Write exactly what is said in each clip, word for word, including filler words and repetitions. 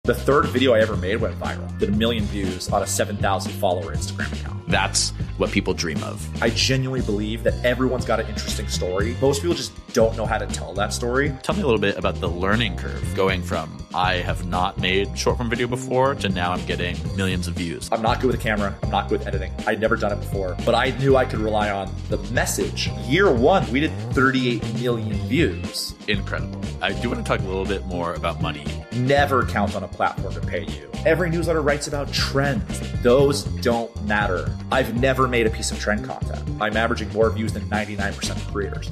The third video I ever made went viral, did a million views on a seven thousand follower Instagram account. That's what people dream of. I genuinely believe that everyone's got an interesting story. Most people just don't know how to tell that story. Tell me a little bit about the learning curve going from I have not made short form video before to now I'm getting millions of views. I'm not good with a camera. I'm not good with editing. I'd never done it before, but I knew I could rely on the message. Year one, we did thirty-eight million views. Incredible. I do want to talk a little bit more about money. Never count on a platform to pay you. Every newsletter writes about trends. Those don't matter. I've never made a piece of trend content. I'm averaging more views than ninety-nine percent of creators.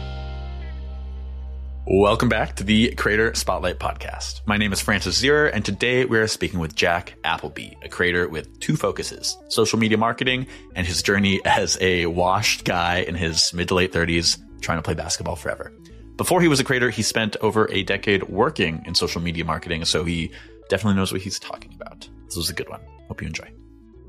Welcome back to the Creator Spotlight Podcast. My name is Francis Zierer, and today we are speaking with Jack Appleby, a creator with two focuses, social media marketing and his journey as a washed guy in his mid to late thirties trying to play basketball forever. Before he was a creator, he spent over a decade working in social media marketing, so he definitely knows what he's talking about. This was a good one. Hope you enjoy.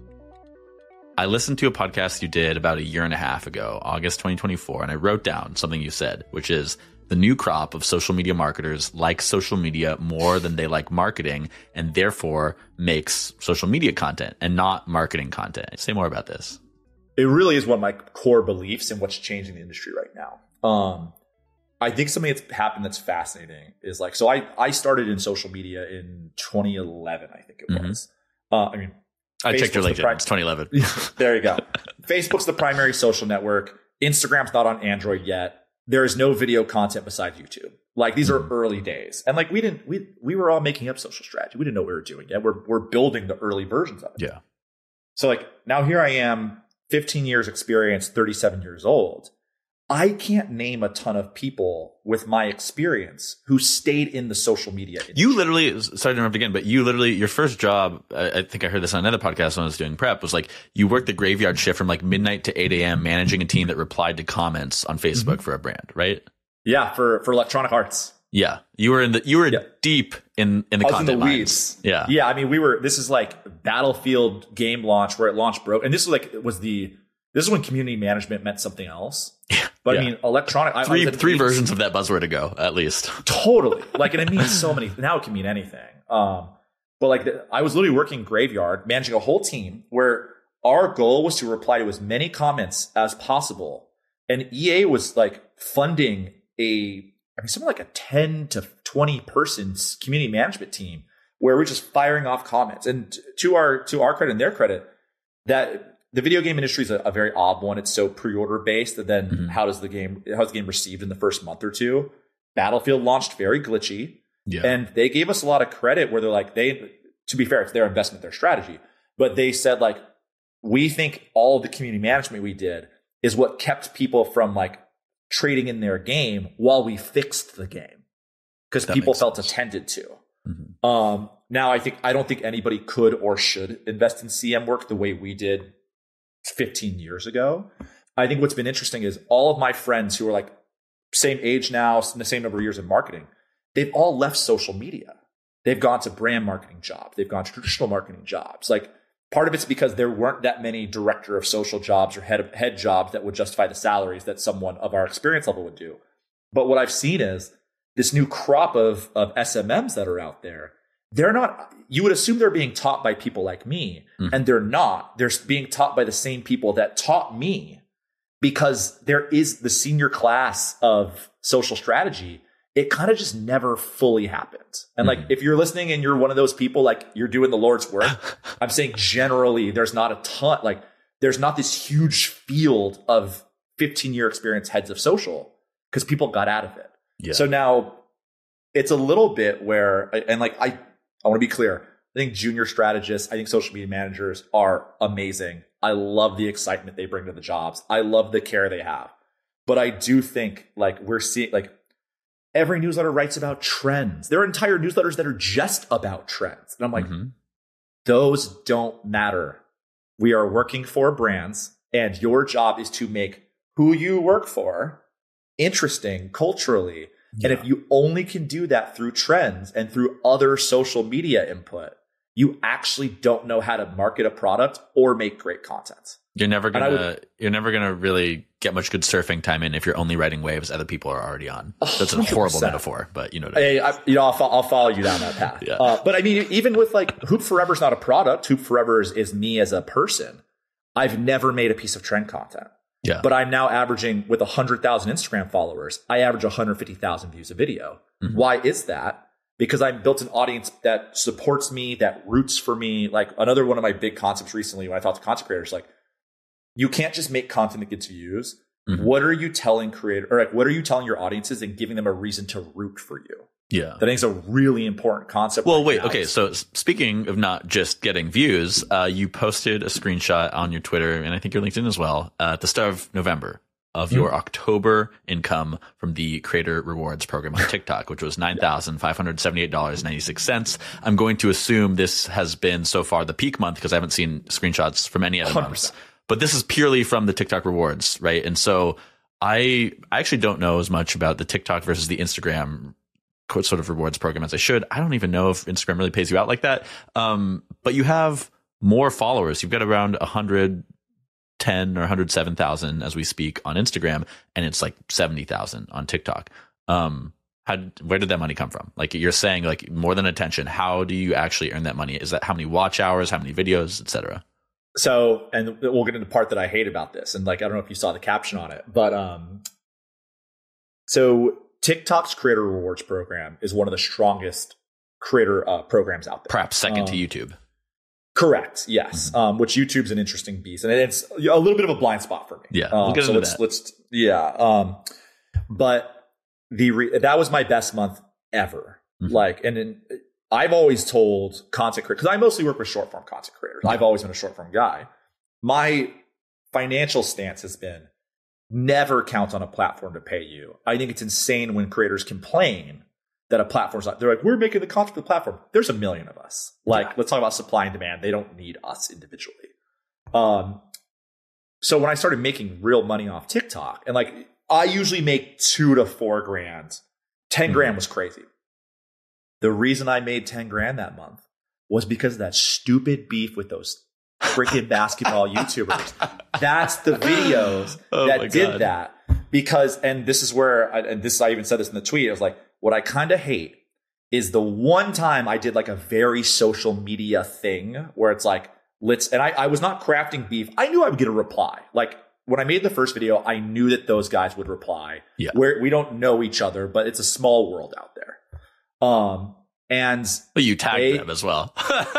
I listened to a podcast you did about a year and a half ago, August twenty twenty-four, and I wrote down something you said, which is the new crop of social media marketers like social media more than they like marketing, and therefore makes social media content and not marketing content. Say more about this. It really is one of my core beliefs in what's changing the industry right now. Um, I think something that's happened that's fascinating is like, so I, I started in social media in twenty eleven, I think it Mm-hmm. was. Uh, I mean, I Facebook's checked your the LinkedIn. pri- It's twenty eleven. There you go. Facebook's the primary social network. Instagram's not on Android yet. There is no video content besides YouTube. Like these are early days. And like we didn't, we, we were all making up social strategy. We didn't know what we were doing yet. We're, we're building the early versions of it. Yeah. So like now here I am, fifteen years experience, thirty-seven years old. I can't name a ton of people with my experience who stayed in the social media industry. You literally, sorry to interrupt again, but you literally, your first job, I, I think I heard this on another podcast when I was doing prep, was like you worked the graveyard shift from like midnight to eight a.m. managing a team that replied to comments on Facebook mm-hmm. for a brand, right? Yeah, for, for Electronic Arts. Yeah, you were in the you were yeah. deep in in the I was content in the weeds. Lines. Yeah, yeah. I mean, we were. This is like Battlefield game launch where it launched broke, and this was like it was the this is when community management meant something else. But yeah. I mean, electronic three I three versions of that buzzword ago, at least. Totally, like, and it means so many. Now it can mean anything. Um, but like, the, I was literally working graveyard, managing a whole team where our goal was to reply to as many comments as possible, and E A was like funding a. I mean, something like a ten to twenty person community management team where we're just firing off comments. And to our to our credit and their credit, that the video game industry is a, a very odd one. It's so pre-order based that then mm-hmm. how does the game how's the game received in the first month or two? Battlefield launched very glitchy, yeah. and they gave us a lot of credit where they're like they. To be fair, it's their investment, their strategy, but they said like we think all of the community management we did is what kept people from like trading in their game while we fixed the game because people felt sense. attended to. Mm-hmm. Um, now I think, I don't think anybody could or should invest in C M work the way we did fifteen years ago. I think what's been interesting is all of my friends who are like same age now, the same number of years in marketing, they've all left social media. They've gone to brand marketing jobs. They've gone to traditional marketing jobs. Like, part of it's because there weren't that many director of social jobs or head of, head jobs that would justify the salaries that someone of our experience level would do. But what I've seen is this new crop of, of S M Ms that are out there. They're not, you would assume they're being taught by people like me, mm. and they're not. They're being taught by the same people that taught me because there is the senior class of social strategy. It kind of just never fully happened. And like, mm. if you're listening and you're one of those people, like you're doing the Lord's work, I'm saying generally there's not a ton, like there's not this huge field of fifteen year experience heads of social because people got out of it. Yeah. So now it's a little bit where, and like, I, I want to be clear. I think junior strategists, I think social media managers are amazing. I love the excitement they bring to the jobs. I love the care they have. But I do think like we're seeing like, every newsletter writes about trends. There are entire newsletters that are just about trends. And I'm like, mm-hmm. those don't matter. We are working for brands, and your job is to make who you work for interesting culturally. Yeah. And if you only can do that through trends and through other social media input, you actually don't know how to market a product or make great content. You're never gonna would, you're never gonna really get much good surfing time in if you're only riding waves other people are already on. That's a horrible metaphor, but you know what I mean. Hey, I, you know, I'll, fo- I'll follow you down that path. Yeah. Uh, but I mean, even with like Hoop Forever is not a product. Hoop Forever is, is me as a person. I've never made a piece of trend content. Yeah. But I'm now averaging with one hundred thousand Instagram followers. I average one hundred fifty thousand views a video. Mm-hmm. Why is that? Because I've built an audience that supports me, that roots for me. Like another one of my big concepts recently when I talk to content creators, like, you can't just make content that gets views. Mm-hmm. What are you telling creator or like what are you telling your audiences and giving them a reason to root for you? Yeah. That I think is a really important concept. Well, wait, okay. So speaking of not just getting views, uh, you posted a screenshot on your Twitter and I think your LinkedIn as well, uh, at the start of November of mm-hmm. your October income from the Creator Rewards program on TikTok, which was nine thousand five hundred seventy-eight dollars and ninety-six cents. I'm going to assume this has been so far the peak month because I haven't seen screenshots from any other one hundred percent. months. But this is purely from the TikTok rewards, right? And so I I actually don't know as much about the TikTok versus the Instagram sort of rewards program as I should. I don't even know if Instagram really pays you out like that. Um, but you have more followers. You've got around one hundred ten or one hundred seven thousand as we speak on Instagram, and it's like seventy thousand on TikTok. Um, how, where did that money come from? Like you're saying, like more than attention. How do you actually earn that money? Is that how many watch hours, how many videos, et cetera? So, and we'll get into the part that I hate about this. And like, I don't know if you saw the caption on it, but um, so TikTok's Creator Rewards program is one of the strongest creator uh, programs out there. Perhaps second um, to YouTube. Correct. Yes. Mm-hmm. Um, which YouTube's an interesting beast, and it's a little bit of a blind spot for me. Yeah. Um, we'll get so into let's, that. let's, yeah. Um, but the re- that was my best month ever. Mm-hmm. Like, and in, I've always told content creators, because I mostly work with short form content creators. Yeah. I've always been a short form guy. My financial stance has been never count on a platform to pay you. I think it's insane when creators complain that a platform's not, they're like, we're making the content for the platform. There's a million of us. Like, yeah. Let's talk about supply and demand. They don't need us individually. Um, so when I started making real money off TikTok, and like, I usually make two to four grand, ten mm-hmm. grand was crazy. The reason I made ten grand that month was because of that stupid beef with those freaking basketball YouTubers. That's the videos oh that did God. that. Because, and this is where, I, and this, I even said this in the tweet. I was like, what I kind of hate is the one time I did like a very social media thing where it's like, let's, and I, I was not crafting beef. I knew I would get a reply. Like when I made the first video, I knew that those guys would reply. Yeah. Where we don't know each other, but it's a small world out there. Um, and but you tagged they, them as well.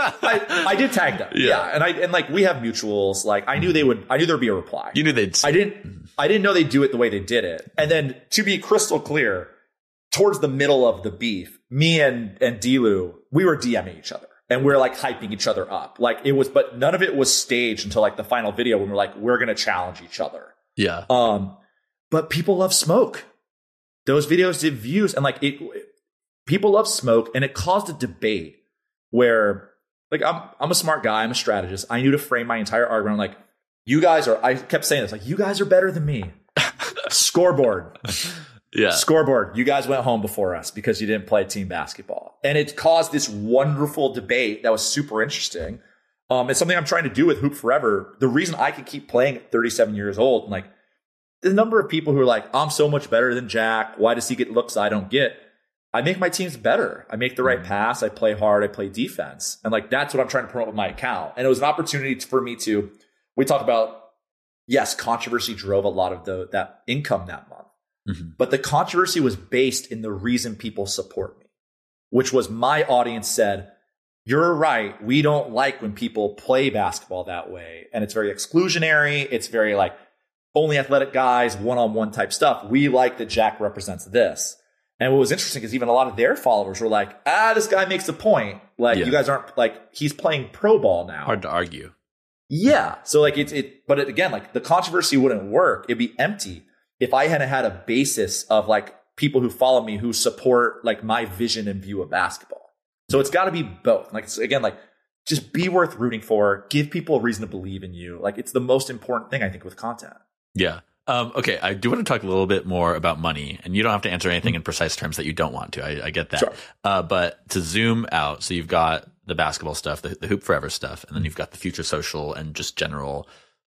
I, I did tag them. Yeah. yeah. And I, and like, we have mutuals. Like I knew they would, I knew there'd be a reply. You knew they'd, I didn't, I didn't know they'd do it the way they did it. And then to be crystal clear, towards the middle of the beef, me and, and D-Lu, we were DMing each other and we we're like hyping each other up. Like it was, but none of it was staged until like the final video when we're like, we're going to challenge each other. Yeah. Um, but people love smoke. Those videos did views and like it, people love smoke, and it caused a debate where like, I'm, I'm a smart guy. I'm a strategist. I knew to frame my entire argument. I'm like, you guys are, I kept saying this, like, you guys are better than me. Scoreboard. Yeah. Scoreboard. You guys went home before us because you didn't play team basketball. And it caused this wonderful debate that was super interesting. Um, it's something I'm trying to do with Hoop Forever. The reason I can keep playing at thirty-seven years old, and like the number of people who are like, I'm so much better than Jack. Why does he get looks I don't get? I make my teams better. I make the right pass. I play hard. I play defense. And like, that's what I'm trying to promote with my account. And it was an opportunity for me to, we talk about, yes, controversy drove a lot of the, that income that month. Mm-hmm. But the controversy was based in the reason people support me, which was my audience said, you're right. We don't like when people play basketball that way. And it's very exclusionary. It's very like only athletic guys, one-on-one type stuff. We like that Jack represents this. And what was interesting is even a lot of their followers were like, ah, this guy makes a point. Like, yeah. You guys aren't like, he's playing pro ball now. Hard to argue. Yeah. So like it's, it, but it, again, like the controversy wouldn't work. It'd be empty if I hadn't had a basis of like people who follow me who support like my vision and view of basketball. So it's got to be both. Like, it's, again, like just be worth rooting for. Give people a reason to believe in you. Like it's the most important thing I think with content. Yeah. Um, okay, I do want to talk a little bit more about money, and you don't have to answer anything in precise terms that you don't want to. I, I get that. Sure. Uh, but to zoom out, so you've got the basketball stuff, the, the Hoop Forever stuff, and then you've got the Future Social and just general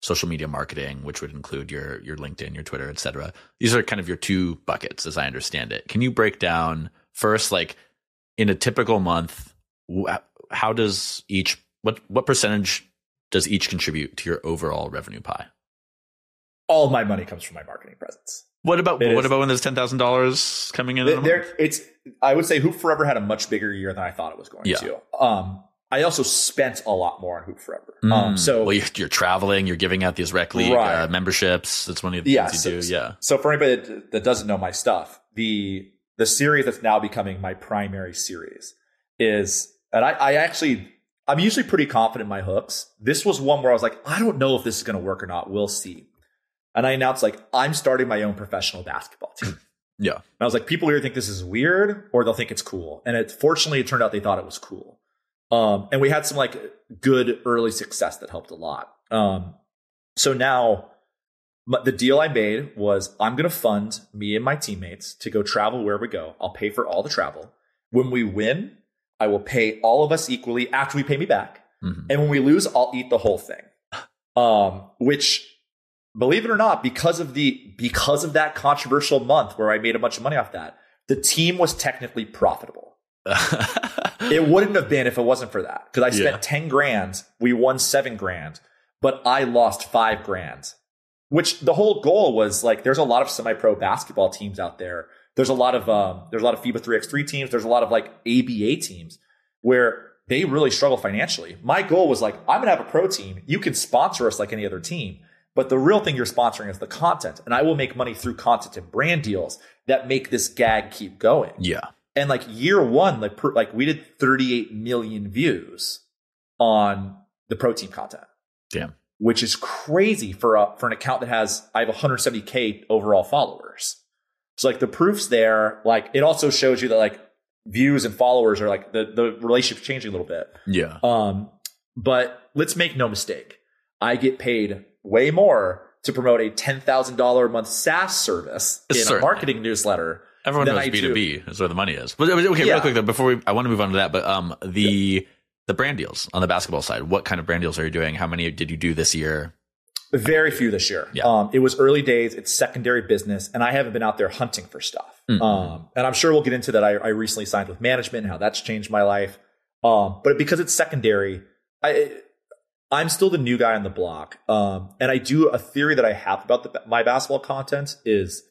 social media marketing, which would include your your LinkedIn, your Twitter, et cetera. These are kind of your two buckets, as I understand it. Can you break down first, like in a typical month, how does each what what percentage does each contribute to your overall revenue pie? All of my money comes from my marketing presence. What about it what is, about when there's ten thousand dollars coming in? in there, it's I would say Hoop Forever had a much bigger year than I thought it was going yeah. to. Um, I also spent a lot more on Hoop Forever. Mm. Um, so well, you're, you're traveling, you're giving out these rec league right. uh, memberships. That's one of the yeah, things you so, do. Yeah. So for anybody that, that doesn't know my stuff, the the series that's now becoming my primary series is, and I, I actually I'm usually pretty confident in my hooks. This was one where I was like, I don't know if this is going to work or not. We'll see. And I announced, like, I'm starting my own professional basketball team. Yeah. And I was like, people either think this is weird or they'll think it's cool. And it fortunately, it turned out they thought it was cool. Um, and we had some like good early success that helped a lot. Um, so now the deal I made was I'm going to fund me and my teammates to go travel where we go. I'll pay for all the travel. When we win, I will pay all of us equally after we pay me back. Mm-hmm. And when we lose, I'll eat the whole thing. Um, which, believe it or not, because of the because of that controversial month where I made a bunch of money off that, the team was technically profitable. It wouldn't have been if it wasn't for that, because I spent yeah. ten grand, we won seven grand, but I lost five grand. Which the whole goal was like, there's a lot of semi-pro basketball teams out there. There's a lot of um, there's a lot of FIBA three by three teams. There's a lot of like A B A teams where they really struggle financially. My goal was like, I'm gonna have a pro team. You can sponsor us like any other team. But the real thing you're sponsoring is the content. And I will make money through content and brand deals that make this gag keep going. Yeah. And like year one, like per, like we did thirty-eight million views on the pro team content. Damn. Which is crazy for a, for an account that has, I have one hundred seventy K overall followers. So like the proof's there. Like it also shows you that like views and followers are like the, the relationship's changing a little bit. Yeah. Um, but let's make no mistake. I get paid way more to promote a ten thousand dollars a month SaaS service in Certainly. a marketing newsletter. Everyone knows I B two B do. is where the money is. But okay, yeah. real quick though, before we, I want to move on to that, but um, the yeah. the brand deals on the basketball side, what kind of brand deals are you doing? How many did you do this year? Very few this year. Yeah. Um, it was early days. It's secondary business, and I haven't been out there hunting for stuff. Mm-hmm. Um, and I'm sure we'll get into that. I, I recently signed with management and how that's changed my life. Um, but because it's secondary, I. I'm still the new guy on the block. Um, and I do a theory that I have about the, my basketball content is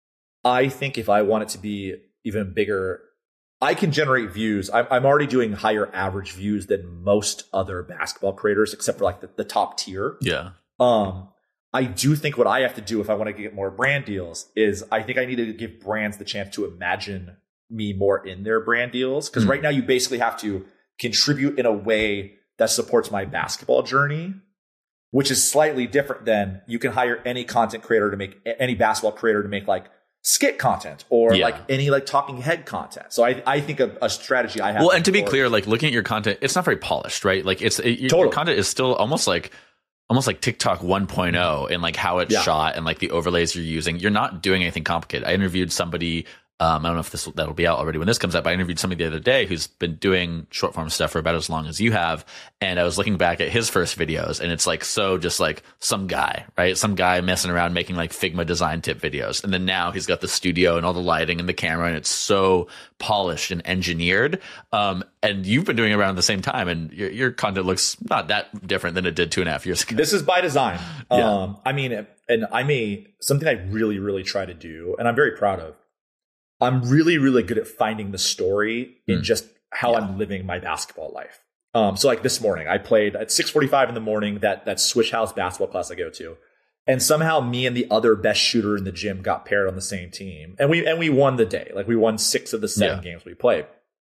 I think if I want it to be even bigger, I can generate views. I'm, I'm already doing higher average views than most other basketball creators, except for like the, the top tier. Yeah. Um, I do think what I have to do if I want to get more brand deals is I think I need to give brands the chance to imagine me more in their brand deals. Because mm. right now you basically have to contribute in a way that supports my basketball journey, which is slightly different than you can hire any content creator to make any basketball creator to make like skit content or yeah. like any like talking head content. So I, I think a, a strategy I have. Well, and to be clear, like looking at your content, it's not very polished, right? Like it's it, your, totally. your content is still almost like almost like TikTok one point oh in like how it's yeah. shot and like the overlays you're using. You're not doing anything complicated. I interviewed somebody. Um, I don't know if this that'll be out already when this comes out, but I interviewed somebody the other day who's been doing short form stuff for about as long as you have. And I was looking back at his first videos and it's like, so just like some guy, right? Some guy messing around making like Figma design tip videos. And then now he's got the studio and all the lighting and the camera and it's so polished and engineered. Um, and you've been doing it around the same time and your, your content looks not that different than it did two and a half years ago. This is by design. Yeah. Um, I mean, and I may, something I really, really try to do, and I'm very proud of, I'm really, really good at finding the story in mm. just how yeah. I'm living my basketball life. Um, so like this morning, I played at six forty-five in the morning, that that Swish House basketball class I go to. And somehow me and the other best shooter in the gym got paired on the same team. And we and we won the day. Like we won six of the seven yeah. games we played.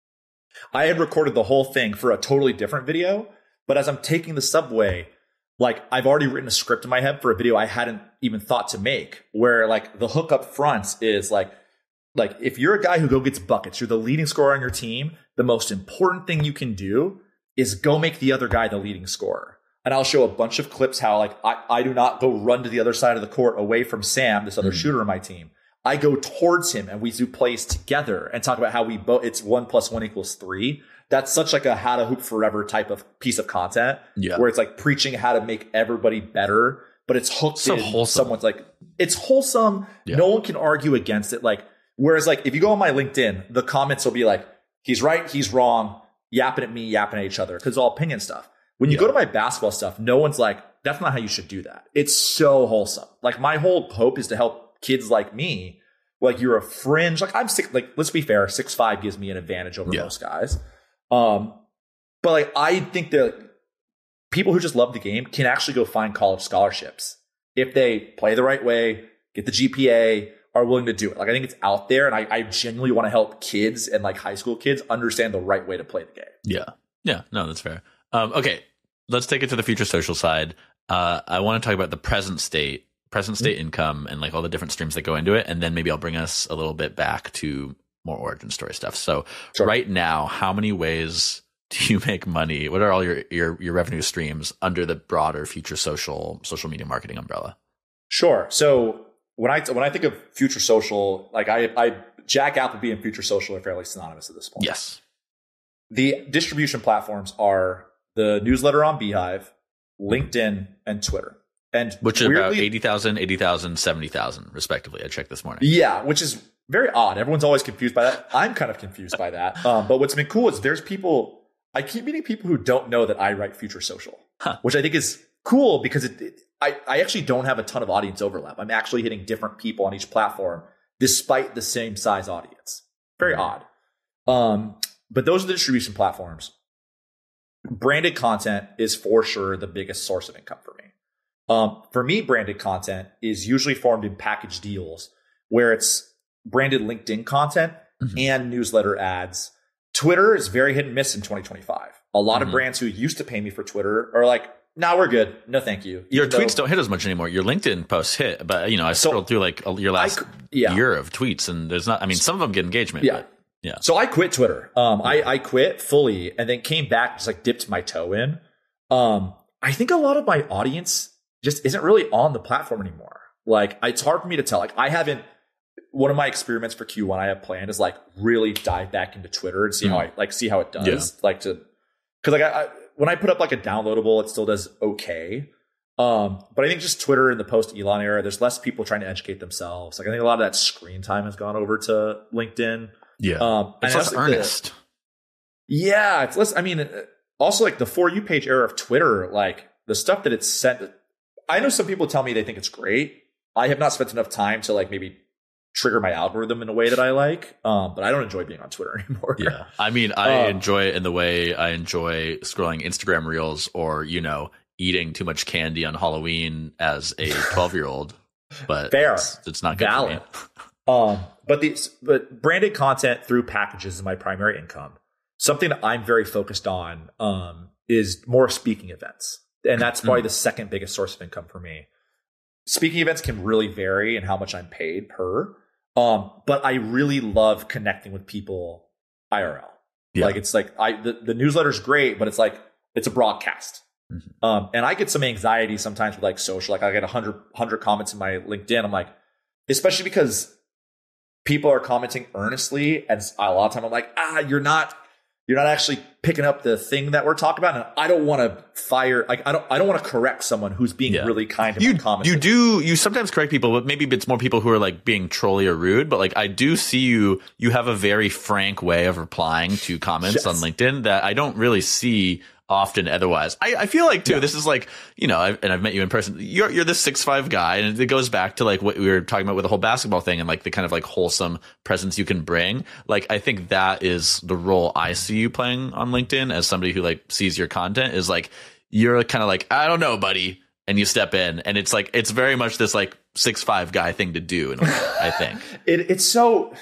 I had recorded the whole thing for a totally different video. But as I'm taking the subway, like I've already written a script in my head for a video I hadn't even thought to make, where like the hook up front is like, Like if you're a guy who go gets buckets, you're the leading scorer on your team, the most important thing you can do is go make the other guy the leading scorer. And I'll show a bunch of clips how like I, I do not go run to the other side of the court away from Sam, this other mm. shooter on my team. I go towards him and we do plays together and talk about how we both, it's one plus one equals three. That's such like a how to hoop forever type of piece of content yeah. where it's like preaching how to make everybody better but it's hooked So in wholesome. someone's like, it's wholesome. Yeah. No one can argue against it. Like, whereas like, if you go on my LinkedIn, the comments will be like, he's right, he's wrong, yapping at me, yapping at each other, because it's all opinion stuff. When you Yeah. go to my basketball stuff, no one's like, that's not how you should do that. It's so wholesome. Like, my whole hope is to help kids like me. Like, you're a fringe. Like, I'm six, like, let's be fair, six five gives me an advantage over Yeah. most guys. Um, but like, I think that people who just love the game can actually go find college scholarships if they play the right way, get the G P A, are willing to do it. Like, I think it's out there, and I, I genuinely want to help kids and like high school kids understand the right way to play the game. Yeah. Yeah. No, that's fair. Um, okay. Let's take it to the future social side. Uh, I want to talk about the present state, present state mm-hmm. income, and like all the different streams that go into it. And then maybe I'll bring us a little bit back to more origin story stuff. So sure. Right now, how many ways do you make money? What are all your, your, your revenue streams under the broader future social, social media marketing umbrella? Sure. So when I, when I think of future social, like I, I, Jack Appleby and future social are fairly synonymous at this point. Yes. The distribution platforms are the newsletter on Beehive, LinkedIn, and Twitter. And which are about eighty thousand, eighty thousand, seventy thousand, respectively. I checked this morning. Yeah, which is very odd. Everyone's always confused by that. I'm kind of confused by that. Um, but what's been cool is there's people, I keep meeting people who don't know that I write future social, huh. which I think is cool because it, it, I, I actually don't have a ton of audience overlap. I'm actually hitting different people on each platform despite the same size audience. Very mm-hmm. odd. Um, but those are the distribution platforms. Branded content is for sure the biggest source of income for me. Um, for me, branded content is usually formed in package deals where it's branded LinkedIn content mm-hmm. and newsletter ads. Twitter is very hit and miss in twenty twenty-five. A lot mm-hmm. of brands who used to pay me for Twitter are like, no, we're good. No, thank you. Your Even tweets though, don't hit as much anymore. Your LinkedIn posts hit, but you know, I scrolled so through like your last I, yeah. year of tweets and there's not, I mean, some of them get engagement. Yeah. But yeah. So I quit Twitter. Um, I, I quit fully and then came back, just like dipped my toe in. Um, I think a lot of my audience just isn't really on the platform anymore. Like, it's hard for me to tell. Like, I haven't, one of my experiments for Q one I have planned is like really dive back into Twitter and see mm. how I like see how it does. Yeah. Like to, cause like I, I, when I put up like a downloadable, it still does okay. Um, but I think just Twitter in the post Elon era, there's less people trying to educate themselves. Like, I think a lot of that screen time has gone over to LinkedIn. Yeah. Um, it's less earnest. The, yeah. It's less, I mean, also like the For You page era of Twitter, like the stuff that it's sent. I know some people tell me they think it's great. I have not spent enough time to like maybe trigger my algorithm in a way that I like. Um, but I don't enjoy being on Twitter anymore. Yeah. I mean, I um, enjoy it in the way I enjoy scrolling Instagram reels or, you know, eating too much candy on Halloween as a twelve year old, but fair. It's, it's not good Valid. for me. Um, but the but branded content through packages is my primary income. Something that I'm very focused on um, is more speaking events. And that's probably the second biggest source of income for me. Speaking events can really vary in how much I'm paid per. Um, but I really love connecting with people I R L. Yeah. Like it's like I the, the newsletter's great, but it's like it's a broadcast. Mm-hmm. Um, and I get some anxiety sometimes with like social. Like I get a hundred hundred comments in my LinkedIn. I'm like, especially because people are commenting earnestly, and a lot of time I'm like, ah, you're not. You're not actually picking up the thing that we're talking about. And I don't want to fire, like, I don't, I don't want to correct someone who's being yeah. really kind to you, my comments. You do, you sometimes correct people, but maybe it's more people who are like being trolly or rude. But like, I do see you, you have a very frank way of replying to comments yes. on LinkedIn that I don't really see often otherwise. I, I feel like too, yeah. this is like, you know, I've, and I've met you in person. You're, you're this six five guy, and it goes back to like what we were talking about with the whole basketball thing and like the kind of like wholesome presence you can bring. Like, I think that is the role I see you playing on LinkedIn as somebody who like sees your content is like, you're kind of like, I don't know, buddy. And you step in and it's like, it's very much this like six five guy thing to do. In a way, I think it, it's so,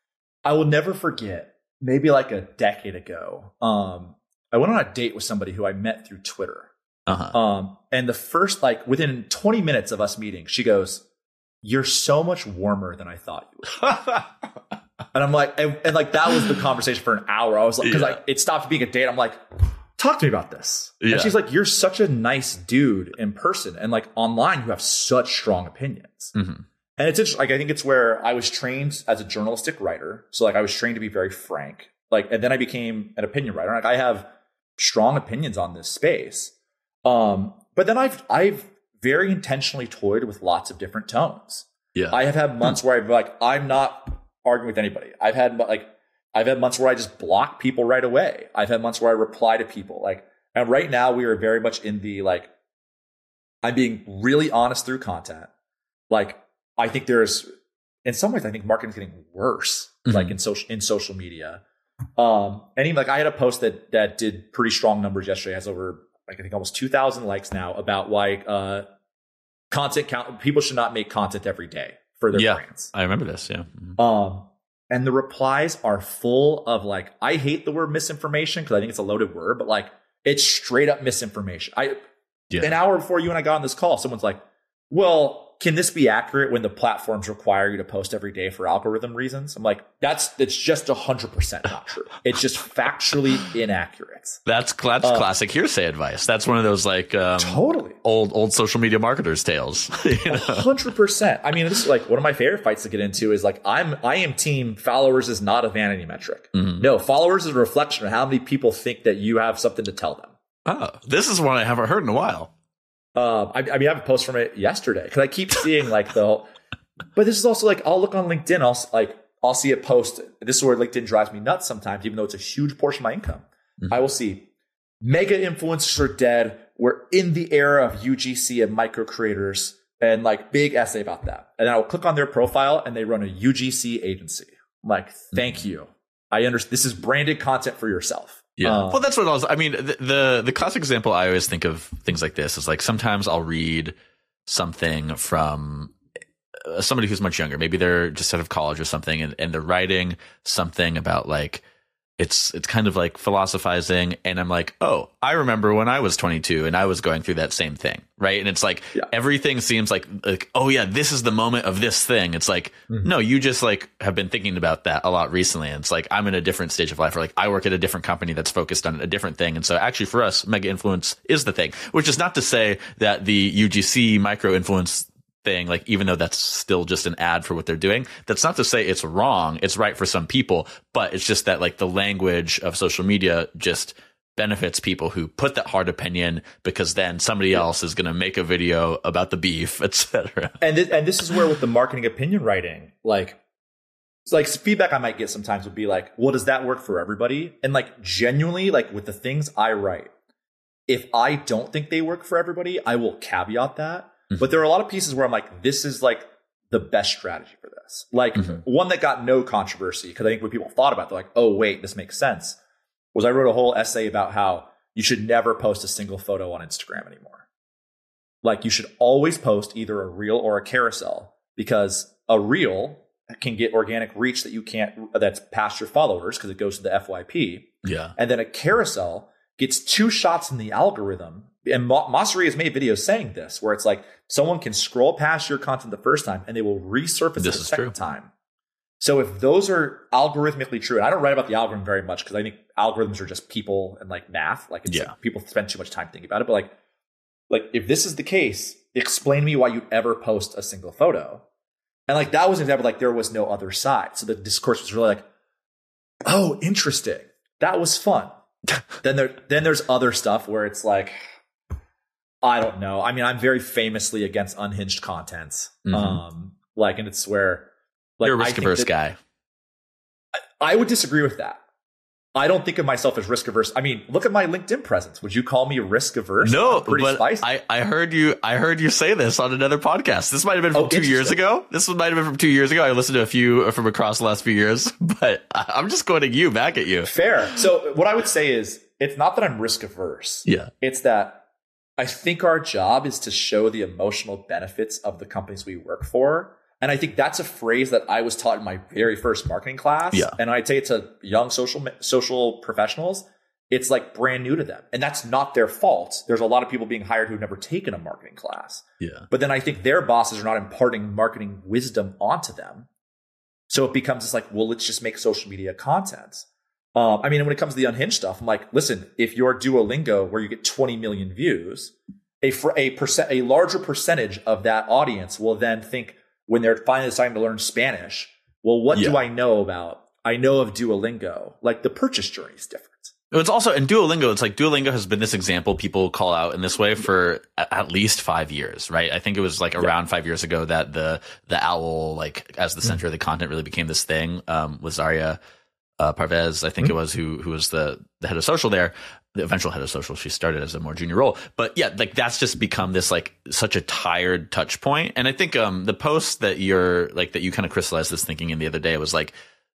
I will never forget maybe like a decade ago. Um, I went on a date with somebody who I met through Twitter. Uh-huh. Um, and the first, like within twenty minutes of us meeting, she goes, "You're so much warmer than I thought you would." And I'm like, and, and like, that was the conversation for an hour. I was like, cause yeah. like it stopped being a date. I'm like, talk to me about this. Yeah. And she's like, "You're such a nice dude in person. And like online, you have such strong opinions." Mm-hmm. And it's interesting. Like, I think it's where I was trained as a journalistic writer. So like I was trained to be very frank. Like, and then I became an opinion writer. Like I have strong opinions on this space. Um, but then I've, I've very intentionally toyed with lots of different tones. Yeah. I have had months where I've like, I'm not arguing with anybody. I've had like, I've had months where I just block people right away. I've had months where I reply to people like, and right now we are very much in the like, I'm being really honest through content. Like, I think there's, in some ways, I think marketing's getting worse, mm-hmm. like in social, in social media. Um, and even like I had a post that, that did pretty strong numbers yesterday, has over, like, I think almost two thousand likes now about why, uh, content count, people should not make content every day for their yeah, brands. I remember this. Yeah. Mm-hmm. Um, and the replies are full of like, I hate the word misinformation because I think it's a loaded word, but like it's straight up misinformation. I, yeah. An hour before you and I got on this call, someone's like, well, can this be accurate when the platforms require you to post every day for algorithm reasons? I'm like, that's, it's just a hundred percent not true. It's just factually inaccurate. That's, that's uh, classic hearsay advice. That's one of those like, um, totally old, old social media marketers tales. A hundred percent. I mean, this is like one of my favorite fights to get into is like, I'm, I am team followers is not a vanity metric. Mm-hmm. No, followers is a reflection of how many people think that you have something to tell them. Oh, this is one I haven't heard in a while. Um, I, I mean, I have a post from it yesterday because I keep seeing like the, but this is also like, I'll look on LinkedIn. I'll like, I'll see a post. This is where LinkedIn drives me nuts sometimes, even though it's a huge portion of my income. Mm-hmm. I will see mega influencers are dead. We're in the era of U G C and micro creators and like big essay about that. And then I'll click on their profile and they run a U G C agency. I'm like, thank mm-hmm. you. I understand. This is branded content for yourself. Yeah. Um, well, that's what I was, I mean, the, the, the classic example I always think of things like this is like, sometimes I'll read something from uh, somebody who's much younger. Maybe they're just out of college or something and, and they're writing something about like, it's, it's kind of like philosophizing. And I'm like, oh, I remember when I was twenty-two and I was going through that same thing. Right. And it's like, yeah. everything seems like, like, oh yeah, this is the moment of this thing. It's like, mm-hmm. no, you just like have been thinking about that a lot recently. And it's like, I'm in a different stage of life, or like I work at a different company that's focused on a different thing. And so actually for us, mega influence is the thing, which is not to say that the U G C micro influence thing, like, even though that's still just an ad for what they're doing, that's not to say it's wrong. It's right for some people, but it's just that like the language of social media just benefits people who put that hard opinion because then somebody else is going to make a video about the beef, et cetera. And th- and this is where with the marketing opinion writing, like, it's like feedback I might get sometimes would be like, well, does that work for everybody? And like genuinely, like with the things I write, if I don't think they work for everybody, I will caveat that. Mm-hmm. But there are a lot of pieces where I'm like, this is like the best strategy for this. Like mm-hmm. one that got no controversy, because I think when people thought about it, they're like, oh, wait, this makes sense, was I wrote a whole essay about how you should never post a single photo on Instagram anymore. Like you should always post either a reel or a carousel, because a reel can get organic reach that you can't, that's past your followers because it goes to the F Y P. Yeah. And then a carousel gets two shots in the algorithm. And Mosseri has made videos saying this, where it's like someone can scroll past your content the first time and they will resurface this it the is second true. time. So if those are algorithmically true, and I don't write about the algorithm very much because I think algorithms are just people and like math. Like, it's yeah. like people spend too much time thinking about it. But like, like if this is the case, explain to me why you ever post a single photo. And like that was an example, like there was no other side. So the discourse was really like, oh, interesting. That was fun. then there, then there's other stuff where it's like, I don't know. I mean, I'm very famously against unhinged content. Mm-hmm. Um, like, and it's where like, you're a risk averse guy. I, I would disagree with that. I don't think of myself as risk averse. I mean, look at my LinkedIn presence. Would you call me risk averse? No, pretty but spicy. I, I heard you. I heard you say this on another podcast. This might have been from oh, two years ago. This might have been from two years ago. I listened to a few from across the last few years, but I'm just quoting you back at you. Fair. So what I would say is, it's not that I'm risk averse. Yeah, it's that I think our job is to show the emotional benefits of the companies we work for. And I think that's a phrase that I was taught in my very first marketing class. Yeah. And I'd say it to young social social professionals. It's like brand new to them. And that's not their fault. There's a lot of people being hired who've never taken a marketing class. Yeah. But then I think their bosses are not imparting marketing wisdom onto them. So it becomes just like, well, let's just make social media content. Um, I mean, when it comes to the unhinged stuff, I'm like, listen, if you're Duolingo where you get twenty million views, a, a percent, a larger percentage of that audience will then think, when they're finally deciding to learn Spanish, well, what yeah. do I know about? I know of Duolingo. Like the purchase journey is different. It's also, and Duolingo, it's like Duolingo has been this example people call out in this way for at least five years, right? I think it was like around yeah. five years ago that the, the owl, like as the center mm-hmm. of the content really became this thing, um, with Zarya, uh, Parvez, I think mm-hmm. it was, who, who was the, the head of social there, the eventual head of social. She started as a more junior role, but yeah, like that's just become this, like such a tired touch point. And I think, um, the post that you're like, that you kind of crystallized this thinking in the other day was like,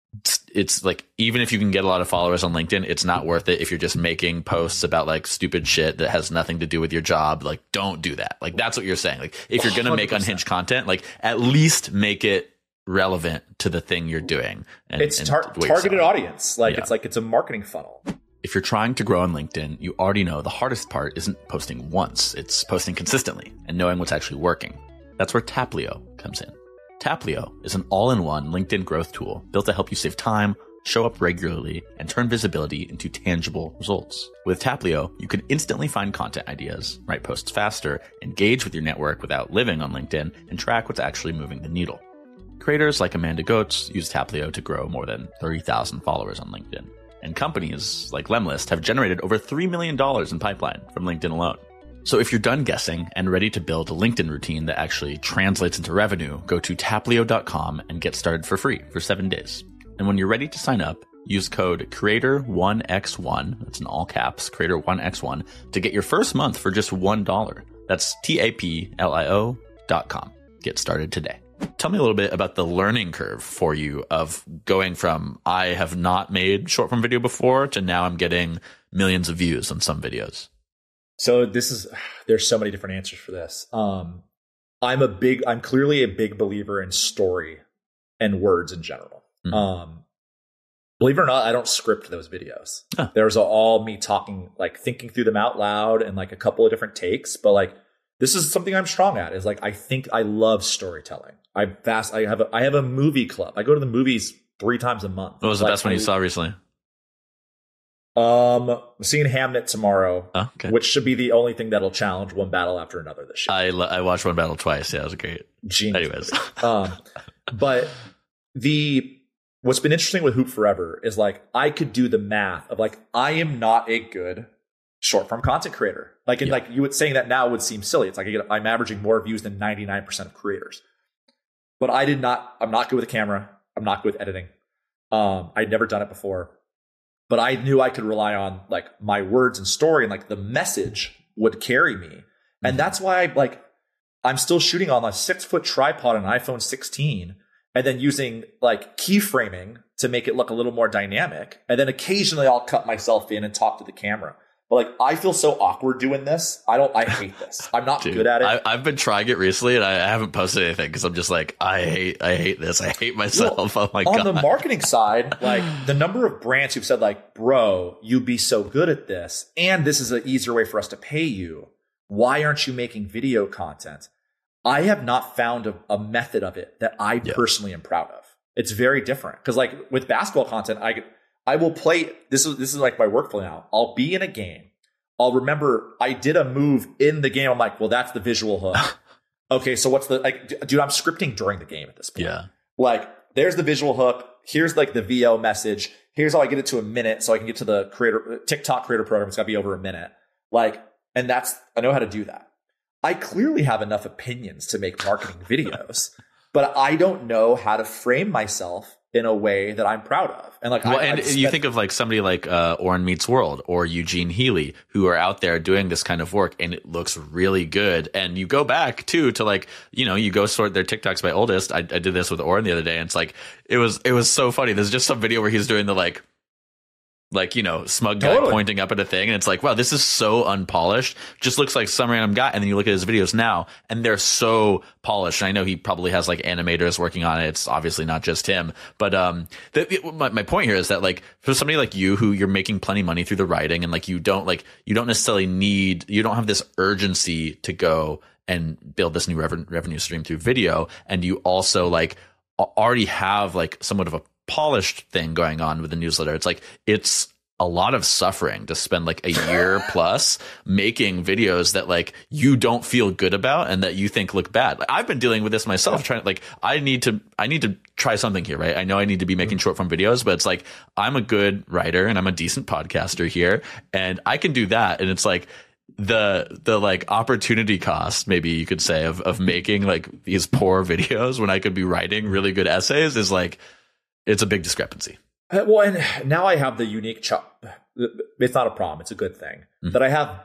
it's like, even if you can get a lot of followers on LinkedIn, it's not worth it if you're just making posts about like stupid shit that has nothing to do with your job. Like, don't do that. Like, that's what you're saying. Like, if you're going to make unhinged content, like at least make it relevant to the thing you're doing. And, it's and tar- targeted audience. Like, yeah. it's like, it's a marketing funnel. If you're trying to grow on LinkedIn, you already know the hardest part isn't posting once, it's posting consistently and knowing what's actually working. That's where Taplio comes in. Taplio is an all-in-one LinkedIn growth tool built to help you save time, show up regularly, and turn visibility into tangible results. With Taplio, you can instantly find content ideas, write posts faster, engage with your network without living on LinkedIn, and track what's actually moving the needle. Creators like Amanda Goetz use Taplio to grow more than thirty thousand followers on LinkedIn. And companies like Lemlist have generated over three million dollars in pipeline from LinkedIn alone. So if you're done guessing and ready to build a LinkedIn routine that actually translates into revenue, go to taplio dot com and get started for free for seven days. And when you're ready to sign up, use code creator one x one, that's in all caps, creator one x one, to get your first month for just one dollar. That's T A P L I O dot com. Get started today. Tell me a little bit about the learning curve for you of going from I have not made short form video before to now I'm getting millions of views on some videos. So this is, there's so many different answers for this. Um, I'm a big, I'm clearly a big believer in story and words in general. Mm-hmm. Um, believe it or not, I don't script those videos. Huh. There's all me talking, like thinking through them out loud and like a couple of different takes. But like, this is something I'm strong at, is like, I think I love storytelling. I fast, I have a, I have a movie club. I go to the movies three times a month. What was the like, best one you saw recently? Um, I'm seeing Hamnet tomorrow, oh, okay. which should be the only thing that'll challenge One Battle After Another this year. I I watched One Battle twice. Yeah, it was great. Genius. Anyways, um, but the what's been interesting with Hoop Forever is like I could do the math of like I am not a good short form content creator. Like and yeah. like you would saying that now would seem silly. It's like I get, I'm averaging more views than ninety-nine percent of creators. But I did not. I'm not good with a camera. I'm not good with editing. Um, I'd never done it before. But I knew I could rely on like my words and story and like the message would carry me. Mm-hmm. And that's why I like, I'm still shooting on a six foot tripod on an iPhone sixteen and then using like keyframing to make it look a little more dynamic. And then occasionally I'll cut myself in and talk to the camera. But like, I feel so awkward doing this. I don't, I hate this. I'm not Dude, good at it. I, I've been trying it recently and I haven't posted anything because I'm just like, I hate, I hate this. I hate myself. Well, oh my on God. On the marketing side, like the number of brands who've said like, bro, you'd be so good at this. And this is an easier way for us to pay you. Why aren't you making video content? I have not found a, a method of it that I yeah. personally am proud of. It's very different. Cause like with basketball content, I I will play, this is this is like my workflow now. I'll be in a game. I'll remember I did a move in the game. I'm like, well, that's the visual hook. Okay, so what's the, like, dude, I'm scripting during the game at this point. Yeah. Like, there's the visual hook. Here's like the V O message. Here's how I get it to a minute so I can get to the creator TikTok creator program. It's got to be over a minute. Like, and that's, I know how to do that. I clearly have enough opinions to make marketing videos, but I don't know how to frame myself in a way that I'm proud of. And like, well, I, and spent- you think of like somebody like uh, Oren Meets World or Eugene Healy, who are out there doing this kind of work and it looks really good. And you go back too, to like, you know, you go sort their TikToks by oldest. I, I did this with Oren the other day and it's like, it was, it was so funny. There's just some video where he's doing the like, like, you know, smug guy totally. pointing up at a thing. And it's like, wow, this is so unpolished. Just looks like some random guy. And then you look at his videos now and they're so polished. And I know he probably has like animators working on it. It's obviously not just him. But um, the, my, my point here is that like for somebody like you, who you're making plenty of money through the writing and like you don't like, you don't necessarily need, you don't have this urgency to go and build this new reven- revenue stream through video. And you also like already have like somewhat of a polished thing going on with the newsletter. It's like, it's a lot of suffering to spend like a year plus making videos that like you don't feel good about and that you think look bad. Like, I've been dealing with this myself, yeah. trying like I need to I need to try something here, right? I know I need to be making short form videos, but it's like I'm a good writer and I'm a decent podcaster here, and I can do that. And it's like the the like opportunity cost, maybe you could say, of of making like these poor videos when I could be writing really good essays is like it's a big discrepancy. Uh, well, and now I have the unique chop. It's not a problem. It's a good thing mm-hmm. that I have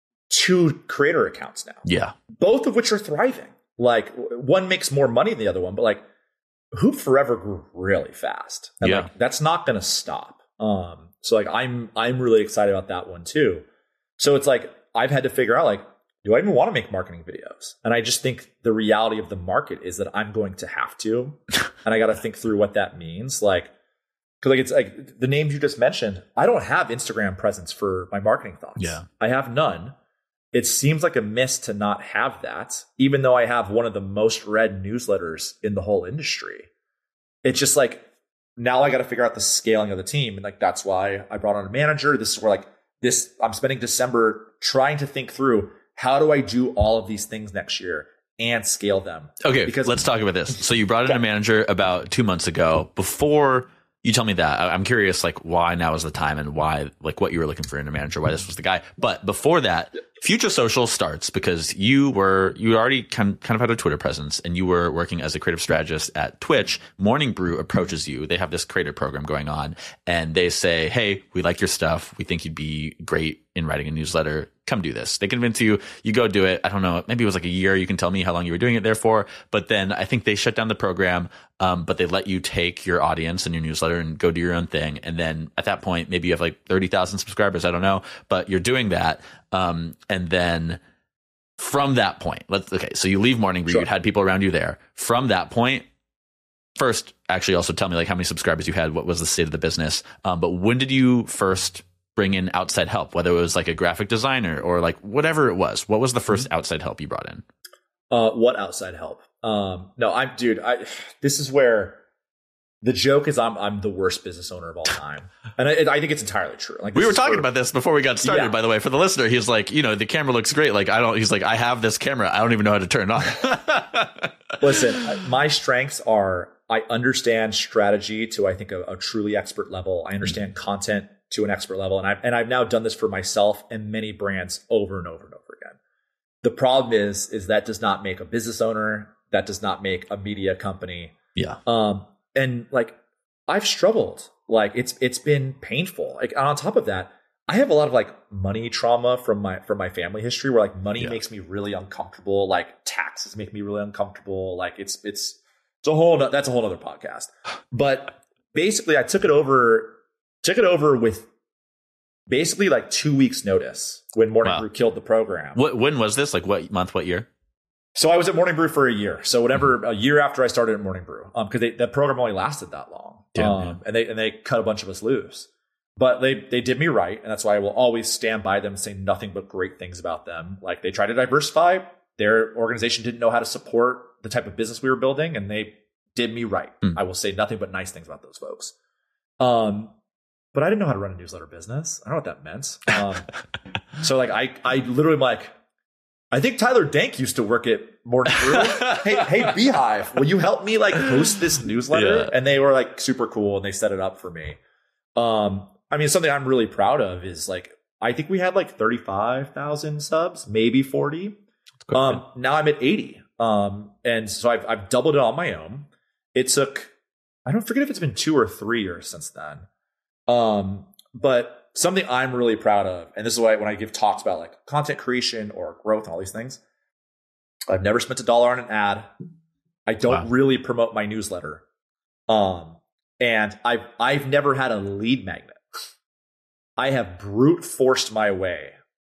two creator accounts now. Yeah. Both of which are thriving. Like one makes more money than the other one, but like Hoop Forever grew really fast. And yeah. like, that's not going to stop. Um, so like I'm, I'm really excited about that one too. So it's like, I've had to figure out like, do I even want to make marketing videos? And I just think the reality of the market is that I'm going to have to, and I got to think through what that means. Like, Cause like it's like the names you just mentioned, I don't have Instagram presence for my marketing thoughts. Yeah. I have none. It seems like a miss to not have that, even though I have one of the most read newsletters in the whole industry. It's just like, now I got to figure out the scaling of the team. And like, that's why I brought on a manager. This is where like this, I'm spending December trying to think through, how do I do all of these things next year and scale them? Okay. Because let's talk about this. So you brought in a manager about two months ago. Before you tell me that, I'm curious, like, why now is the time and why, like, what you were looking for in a manager, why this was the guy. But before that, Future Social starts because you were, you already kind, kind of had a Twitter presence and you were working as a creative strategist at Twitch. Morning Brew approaches you. They have this creator program going on and they say, hey, we like your stuff. We think you'd be great in writing a newsletter. Come do this. They convince you, you go do it. I don't know. Maybe it was like a year. You can tell me how long you were doing it there for. But then I think they shut down the program. Um, but they let you take your audience and your newsletter and go do your own thing. And then at that point, maybe you have like thirty thousand subscribers. I don't know, but you're doing that. Um, and then from that point, let's, okay. So you leave Morning Brew. Sure. You had people around you there. From that point, first, actually also tell me like how many subscribers you had. What was the state of the business? Um, but when did you first bring in outside help, whether it was like a graphic designer or like whatever it was? What was the first outside help you brought in? Uh, what outside help? Um, no, I'm dude, I, this is where the joke is I'm, I'm the worst business owner of all time. And I, I think it's entirely true. Like we were talking for, about this before we got started, yeah. By the way, for the listener, he's like, you know, the camera looks great. Like I don't, he's like, I have this camera. I don't even know how to turn it on. Listen, my strengths are, I understand strategy to, I think, a, a truly expert level. I understand mm-hmm. content to an expert level. And I've, and I've now done this for myself and many brands over and over and over again. The problem is, is that does not make a business owner. That does not make a media company. Yeah. Um, and like, I've struggled. Like it's, it's been painful. Like on top of that, I have a lot of like money trauma from my, from my family history where like money yeah. makes me really uncomfortable. Like taxes make me really uncomfortable. Like it's, it's, it's a whole, that's a whole other podcast. But basically I took it over, took it over with basically like two weeks notice when Morning wow. Brew killed the program. What, when was this? Like what month, what year? So I was at Morning Brew for a year. So whatever, mm-hmm. a year after I started at Morning Brew, um, because the program only lasted that long. Yeah, um, yeah. and they and they cut a bunch of us loose. But they they did me right, and that's why I will always stand by them, and say nothing but great things about them. Like they tried to diversify. Their organization didn't know how to support the type of business we were building, and they did me right. Mm. I will say nothing but nice things about those folks. Um, but I didn't know how to run a newsletter business. I don't know what that meant. Um, so like I I literally am like. I think Tyler Dank used to work at Morning Brew. hey, hey, Beehive, will you help me like host this newsletter? Yeah. And they were like super cool and they set it up for me. Um, I mean, something I'm really proud of is like, I think we had like thirty-five thousand subs, maybe forty. Good, um, now I'm at eighty. Um, and so I've, I've doubled it on my own. It took, I don't forget if it's been two or three years since then. Um, but something I'm really proud of, and this is why when I give talks about like content creation or growth and all these things, I've never spent a dollar on an ad. I don't wow. really promote my newsletter. Um, and I've, I've never had a lead magnet. I have brute forced my way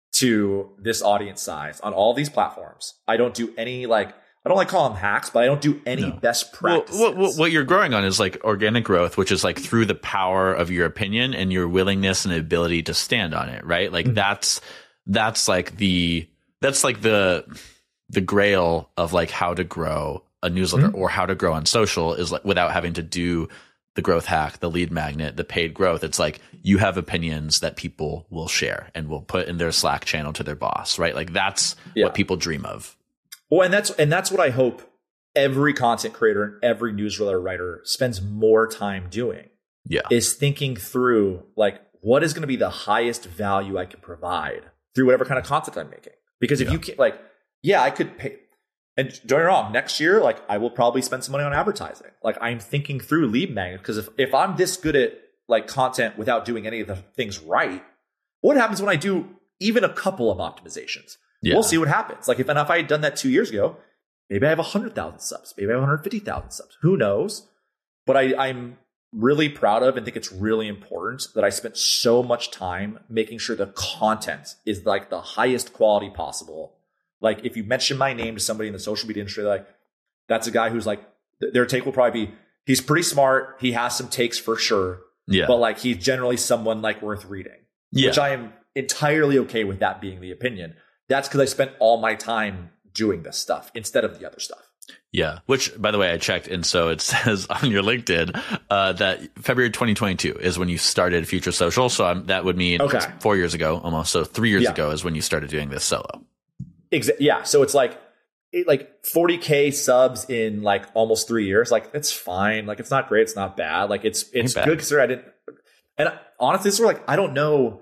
to this audience size on all these platforms. I don't do any like, I don't like call them hacks, but I don't do any no. best practices. Well, what, what you're growing on is like organic growth, which is like through the power of your opinion and your willingness and ability to stand on it, right? Like mm-hmm. that's that's like the that's like the the grail of like how to grow a newsletter mm-hmm. or how to grow on social is like without having to do the growth hack, the lead magnet, the paid growth. It's like you have opinions that people will share and will put in their Slack channel to their boss, right? Like that's yeah. what people dream of. Well, and that's and that's what I hope every content creator and every newsletter writer spends more time doing. Yeah. Is thinking through like what is going to be the highest value I can provide through whatever kind of content I'm making. Because if yeah. you can't like, yeah, I could pay. And don't get me wrong, next year, like I will probably spend some money on advertising. Like I'm thinking through lead magnet because if, if I'm this good at like content without doing any of the things right, what happens when I do even a couple of optimizations? Yeah. We'll see what happens. Like if, and if I had done that two years ago, maybe I have one hundred thousand subs. Maybe I have one hundred fifty thousand subs. Who knows? But I, I'm really proud of and think it's really important that I spent so much time making sure the content is like the highest quality possible. Like if you mention my name to somebody in the social media industry, like that's a guy who's like, their take will probably be, he's pretty smart. He has some takes for sure. Yeah. But like he's generally someone like worth reading, yeah. which I am entirely okay with that being the opinion. That's because I spent all my time doing this stuff instead of the other stuff. Yeah. Which, by the way, I checked. And so it says on your LinkedIn uh, that February twenty twenty-two is when you started Future Social. So I'm, that would mean okay. four years ago almost. So three years yeah. ago is when you started doing this solo. Exa- yeah. So it's like, it, like forty K subs in like almost three years. Like it's fine. Like it's not great. It's not bad. Like it's, it's good because I didn't, and honestly, it's sort of like, I don't know.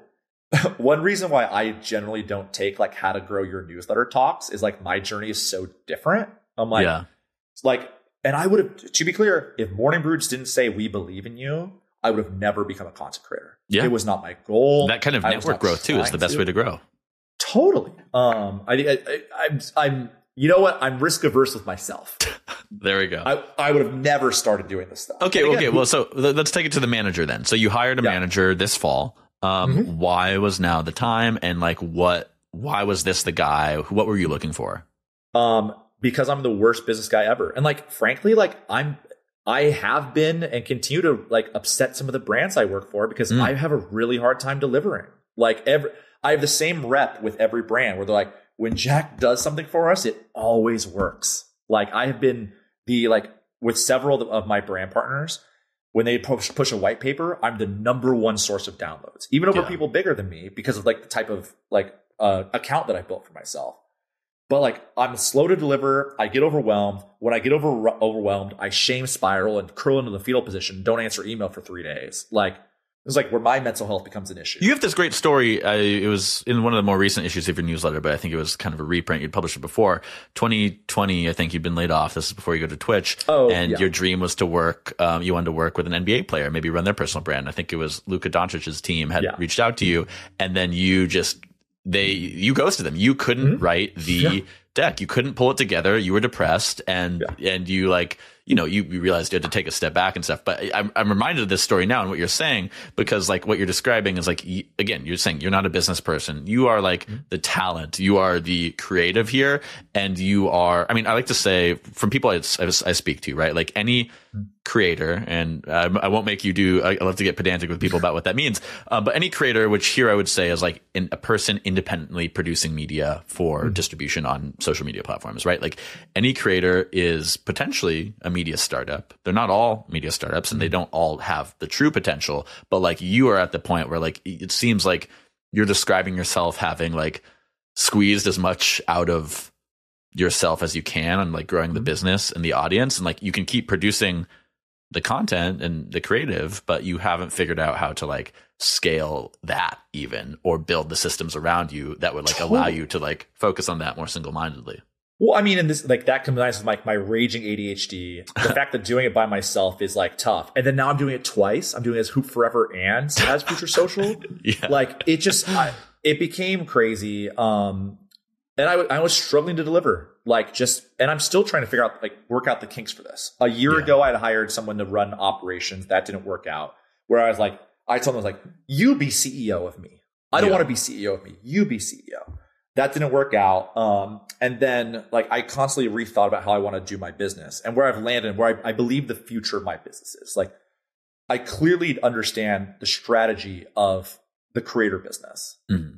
One reason why I generally don't take like how to grow your newsletter talks is like my journey is so different. I'm like, yeah. like, and I would have, to be clear, if Morning Brew didn't say we believe in you, I would have never become a content creator. Yeah. It was not my goal. That kind of I network growth too is the best to. way to grow. Totally. Um, I, I, I, I'm, I'm, you know what? I'm risk averse with myself. There we go. I, I would have never started doing this stuff. Okay. Again, okay. Well, so let's take it to the manager then. So you hired a yeah. manager this fall. Um, mm-hmm. Why was now the time? And like, what, why was this the guy? What were you looking for? Um, because I'm the worst business guy ever. And like, frankly, like I'm, I have been and continue to like upset some of the brands I work for because mm. I have a really hard time delivering. Like every, I have the same rep with every brand where they're like, when Jack does something for us, it always works. Like I have been the like with several of my brand partners, when they push, push a white paper, I'm the number one source of downloads, even over yeah. people bigger than me because of like the type of like uh, account that I built for myself. But like I'm slow to deliver. I get overwhelmed. When I get over overwhelmed, I shame spiral and curl into the fetal position. Don't answer email for three days. Like it's like where my mental health becomes an issue. You have this great story. Uh, it was in one of the more recent issues of your newsletter, but I think it was kind of a reprint. You'd published it before. twenty twenty, I think you'd been laid off. This is before you go to Twitch. Oh, and yeah. your dream was to work. Um, you wanted to work with an N B A player, maybe run their personal brand. I think it was Luka Doncic's team had yeah. reached out to you, and then you just they you ghosted them. You couldn't mm-hmm. write the yeah. deck. You couldn't pull it together. You were depressed, and yeah. and you like. You know, you, you realized you had to take a step back and stuff. But I'm, I'm reminded of this story now and what you're saying, because like what you're describing is like, y- again, you're saying you're not a business person. You are like mm-hmm. the talent. You are the creative here. And you are, I mean, I like to say from people I, I, I speak to, right? Like any mm-hmm. creator, and I, I won't make you do, I, I love to get pedantic with people about what that means. Uh, but any creator, which here I would say is like in, a person independently producing media for mm-hmm. distribution on social media platforms, right? Like any creator is potentially a media startup. They're not all media startups and they don't all have the true potential, but like you are at the point where like it seems like you're describing yourself having like squeezed as much out of yourself as you can and like growing the business and the audience, and like you can keep producing the content and the creative, but you haven't figured out how to like scale that even or build the systems around you that would like totally. allow you to like focus on that more single-mindedly. Well, I mean, and this like that combines with like my raging A D H D. The fact that doing it by myself is like tough, and then now I'm doing it twice. I'm doing it as Hoop Forever and as Future Social. yeah. Like it just I, it became crazy, um, and I, I was struggling to deliver. Like just, and I'm still trying to figure out like work out the kinks for this. A year yeah. ago, I had hired someone to run operations. That didn't work out. Where I was like, I told them I was like, "You be C E O of me. I don't yeah. want to be C E O of me. You be C E O." That didn't work out. Um, and then like I constantly rethought about how I want to do my business and where I've landed and where I, I believe the future of my business is. Like I clearly understand the strategy of the creator business. Mm-hmm.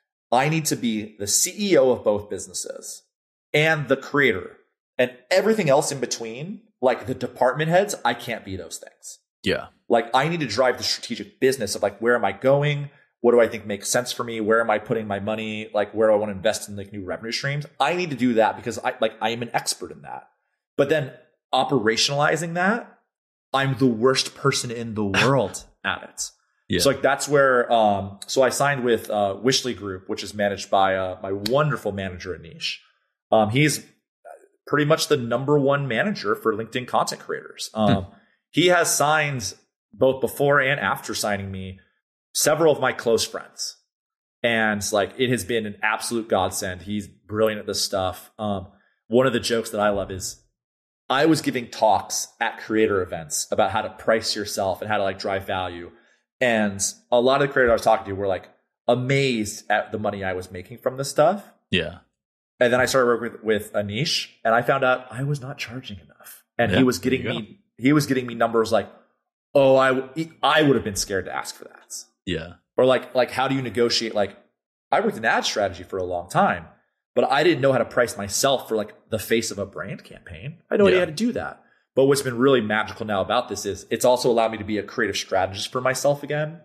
I need to be the C E O of both businesses and the creator, and everything else in between, like the department heads, I can't be those things. Yeah. Like I need to drive the strategic business of like, where am I going? What do I think makes sense for me? Where am I putting my money? Like where do I want to invest in like new revenue streams? I need to do that because I like I am an expert in that. But then operationalizing that, I'm the worst person in the world at it. Yeah. So like that's where um so I signed with uh Wishley Group, which is managed by uh, my wonderful manager Anish. Um he's pretty much the number one manager for LinkedIn content creators. Um hmm. He has signed both before and after signing me several of my close friends. And like it has been an absolute godsend. He's brilliant at this stuff. Um one of the jokes that I love is I was giving talks at creator events about how to price yourself and how to like drive value. And a lot of the creators I was talking to were like amazed at the money I was making from this stuff. Yeah. And then I started working with, with Anish and I found out I was not charging enough. And yeah, he was getting me, he was getting me numbers like, oh, I, I would have been scared to ask for that. Yeah. Or like, like, how do you negotiate? Like I worked in ad strategy for a long time, but I didn't know how to price myself for like the face of a brand campaign. I had no idea how to do that. But what's been really magical now about this is it's also allowed me to be a creative strategist for myself again.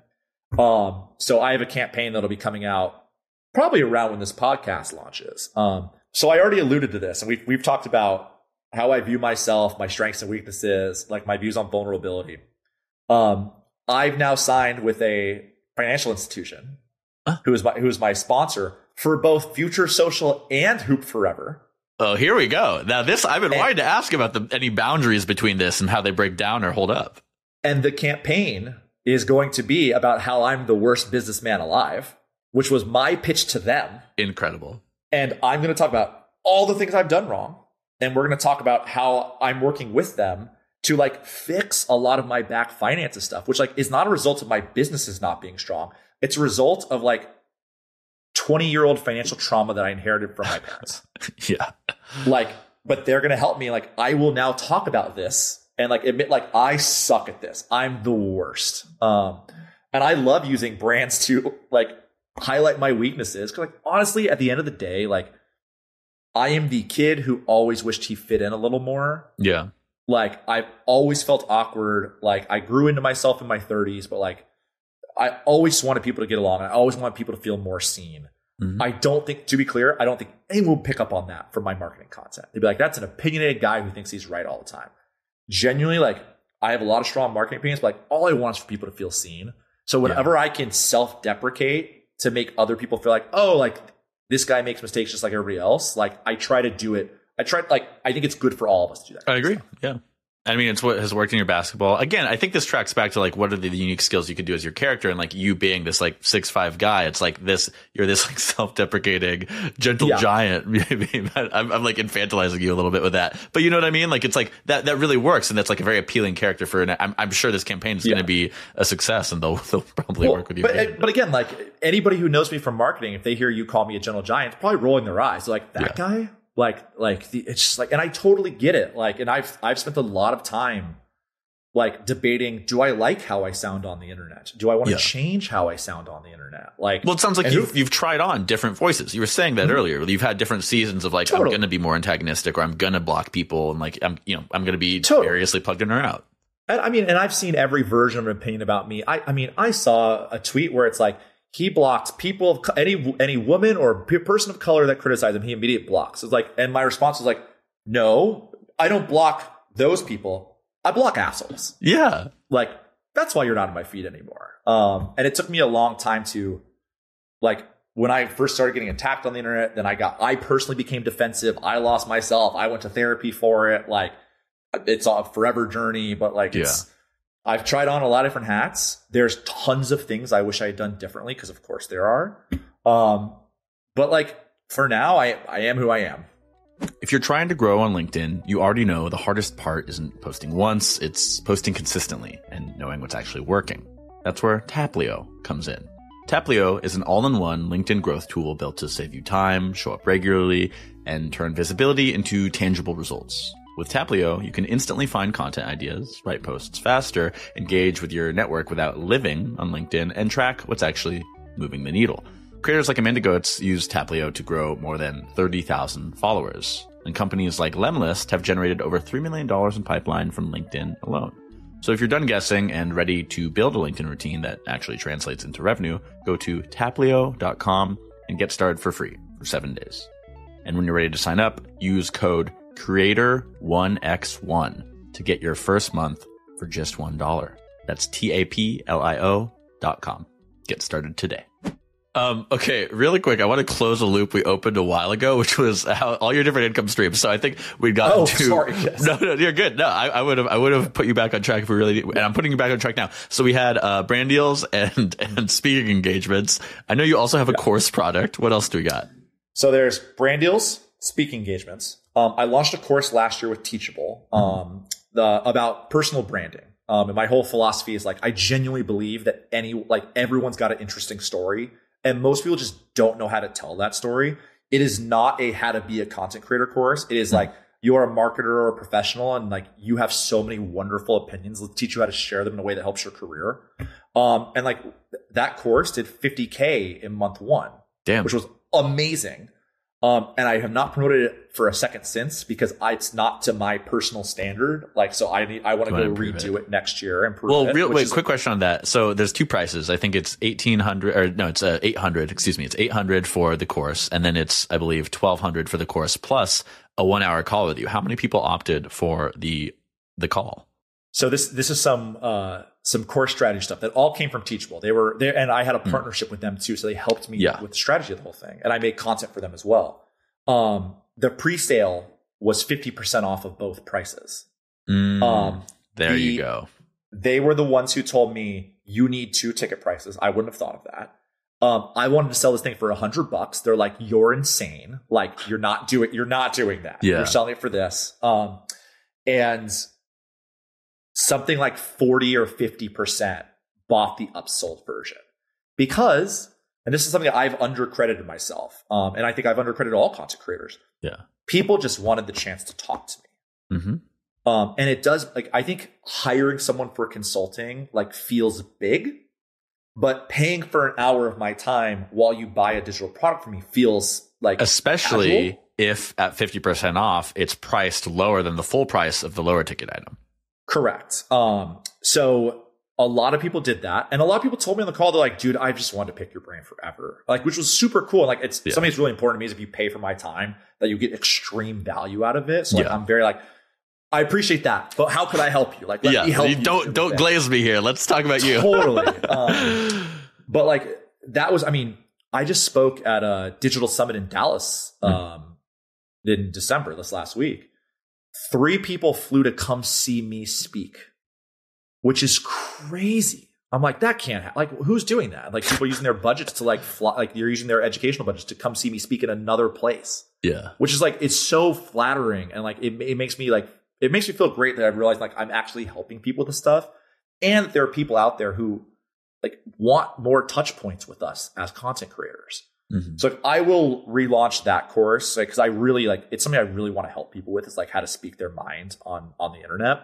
Um, so I have a campaign that'll be coming out probably around when this podcast launches. Um, so I already alluded to this, and we've we've talked about how I view myself, my strengths and weaknesses, like my views on vulnerability. Um, I've now signed with a financial institution huh? who is my who is my sponsor for both Future Social and Hoop Forever. Oh, here we go. Now this, I've been and, wanting to ask about the, any boundaries between this and how they break down or hold up. And the campaign is going to be about how I'm the worst businessman alive, which was my pitch to them. Incredible. And I'm going to talk about all the things I've done wrong. And we're going to talk about how I'm working with them to like fix a lot of my back finances stuff, which like is not a result of my businesses not being strong. It's a result of like twenty year old financial trauma that I inherited from my parents. Yeah. Like, but they're going to help me. Like, I will now talk about this and like admit, like, I suck at this. I'm the worst. Um, and I love using brands to like highlight my weaknesses. Cause like, honestly, at the end of the day, like I am the kid who always wished he fit in a little more. Yeah. Like I've always felt awkward. Like I grew into myself in my thirties, but like, I always wanted people to get along. I always want people to feel more seen. Mm-hmm. I don't think, to be clear, I don't think anyone will pick up on that from my marketing content. They'd be like, that's an opinionated guy who thinks he's right all the time. Genuinely, like I have a lot of strong marketing opinions, but like all I want is for people to feel seen. So whenever yeah. I can self-deprecate to make other people feel like, oh, like this guy makes mistakes just like everybody else. Like I try to do it. I try, like, I think it's good for all of us to do that. I agree. Yeah. I mean, it's what has worked in your basketball. Again, I think this tracks back to like, what are the unique skills you could do as your character? And like you being this like six five guy, it's like this, you're this like self-deprecating, gentle yeah. giant. Maybe I'm, I'm like infantilizing you a little bit with that, but you know what I mean? Like, it's like that, that really works. And that's like a very appealing character for, and I'm, I'm sure this campaign is yeah. going to be a success and they'll, they'll probably well, work with you. But, but again, like anybody who knows me from marketing, if they hear you call me a gentle giant, probably rolling their eyes. They're like, that yeah. guy? Like, like the, it's just like, and I totally get it. Like, and I've, I've spent a lot of time like debating, do I like how I sound on the internet? Do I want to yeah. change how I sound on the internet? Like, well, it sounds like you've, who, you've tried on different voices. You were saying that mm-hmm. earlier. You've had different seasons of like, totally. I'm going to be more antagonistic or I'm going to block people. And like, I'm, you know, I'm going to be totally. variously plugged in or out. And I mean, and I've seen every version of an opinion about me. I, I mean, I saw a tweet where it's like, he blocks people of any, any woman or person of color that criticize him. He immediately blocks. It's like, and my response was like, no, I don't block those people. I block assholes. Yeah. Like, that's why you're not on my feed anymore. Um, and it took me a long time to, like, when I first started getting attacked on the internet, then I got, I personally became defensive. I lost myself. I went to therapy for it. Like, it's a forever journey, but like, it's, yeah. I've tried on a lot of different hats. There's tons of things I wish I had done differently, because of course there are. Um, but like, for now, I, I am who I am. If you're trying to grow on LinkedIn, you already know the hardest part isn't posting once, it's posting consistently and knowing what's actually working. That's where Taplio comes in. Taplio is an all-in-one LinkedIn growth tool built to save you time, show up regularly, and turn visibility into tangible results. With Taplio, you can instantly find content ideas, write posts faster, engage with your network without living on LinkedIn, and track what's actually moving the needle. Creators like Amanda Goetz use Taplio to grow more than thirty thousand followers. And companies like Lemlist have generated over three million dollars in pipeline from LinkedIn alone. So if you're done guessing and ready to build a LinkedIn routine that actually translates into revenue, go to taplio dot com and get started for free for seven days. And when you're ready to sign up, use code creator one x one to get your first month for just one dollar. That's T A P L I O dot com. Get started today. Um, okay, really quick, I want to close a loop we opened a while ago, which was how all your different income streams. So I think we got oh, to sorry, yes. no, no, you're good. No, I, I would have, I would have put you back on track if we really, and I'm putting you back on track now. So we had uh, brand deals and and speaking engagements. I know you also have a yeah. course product. What else do we got? So there's brand deals, speaking engagements. Um, I launched a course last year with Teachable um, mm-hmm. the, about personal branding. Um, and my whole philosophy is like I genuinely believe that any like everyone's got an interesting story. And most people just don't know how to tell that story. It is not a how to be a content creator course. It is mm-hmm. like you're a marketer or a professional and like you have so many wonderful opinions. Let's teach you how to share them in a way that helps your career. Um, and like that course did fifty K in month one, Damn. which was amazing. Um, and I have not promoted it for a second since because I, it's not to my personal standard. Like, so I need, I want to go redo it. it next year and prove well, it. Well, wait, is, quick question on that. So there's two prices. I think it's eighteen hundred or no, it's uh, eight hundred, excuse me. It's eight hundred for the course. And then it's, I believe, twelve hundred for the course plus a one hour call with you. How many people opted for the, the call? So this, this is some, uh, some course strategy stuff that all came from Teachable. They were there and I had a partnership mm. with them too. So they helped me yeah. with the strategy of the whole thing. And I made content for them as well. Um, the pre-sale was fifty percent off of both prices. Mm, um, there the, you go. They were the ones who told me you need two ticket prices. I wouldn't have thought of that. Um, I wanted to sell this thing for a hundred bucks. They're like, you're insane. Like you're not doing, you're not doing that. Yeah. You're selling it for this. Um, and something like forty or fifty percent bought the upsold version because and this is something that I've undercredited myself. Um, and I think I've undercredited all content creators. Yeah. People just wanted the chance to talk to me. Mm-hmm. Um, and it does, like, I think hiring someone for consulting, like, feels big, but paying for an hour of my time while you buy a digital product from me feels like especially casual. If at fifty percent off, it's priced lower than the full price of the lower ticket item. Correct. Um, so a lot of people did that. And a lot of people told me on the call, they're like, dude, I just wanted to pick your brain forever. Like, which was super cool. Like, it's yeah. something that's really important to me is if you pay for my time, that you get extreme value out of it. So like, yeah. I'm very like, I appreciate that, but how could I help you? Like, let yeah. me help you. you. Don't, don't glaze me here. Let's talk about you. Totally. um, but like, that was, I mean, I just spoke at a digital summit in Dallas um, mm. in December, this last week. Three people flew to come see me speak, which is crazy. I'm like, that can't happen. Like, who's doing that? Like, people using their budgets to like fly, like you're using their educational budgets to come see me speak in another place. Yeah. Which is like, it's so flattering. And like, it, it makes me like, it makes me feel great that I've realized like I'm actually helping people with this stuff. And that there are people out there who like want more touch points with us as content creators. Mm-hmm. So I will relaunch that course because like, I really like, it's something I really want to help people with is like how to speak their mind on, on the internet.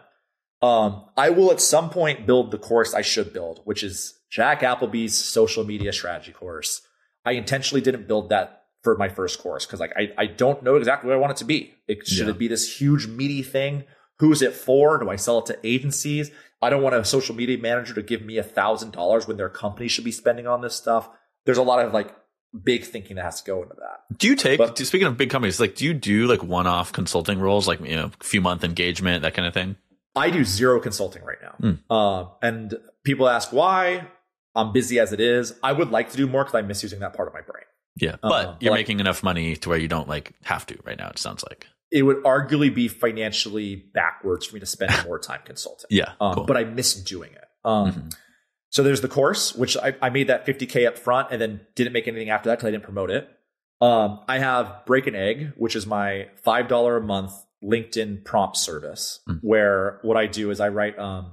Um, I will at some point build the course I should build, which is Jack Appleby's social media strategy course. I intentionally didn't build that for my first course because like I, I don't know exactly what I want it to be. It, should yeah. it be this huge meaty thing? Who's it for? Do I sell it to agencies? I don't want a social media manager to give me a thousand dollars when their company should be spending on this stuff. There's a lot of like big thinking that has to go into that. Do you take, but, speaking of big companies, like do you do like one-off consulting roles, like, you know, a few month engagement, that kind of thing? I do zero consulting right now. Mm. Uh, and people ask why. I'm busy as it is. I would like to do more because I miss using that part of my brain. Yeah. But um, you're like, making enough money to where you don't like have to right now, it sounds like. It would arguably be financially backwards for me to spend more time consulting. Yeah. Um, cool. But I miss doing it. Um, mm-hmm. So there's the course, which I, I made that fifty K up front and then didn't make anything after that because I didn't promote it. Um, I have Break an Egg, which is my five dollars a month LinkedIn prompt service, mm. where what I do is I write, um,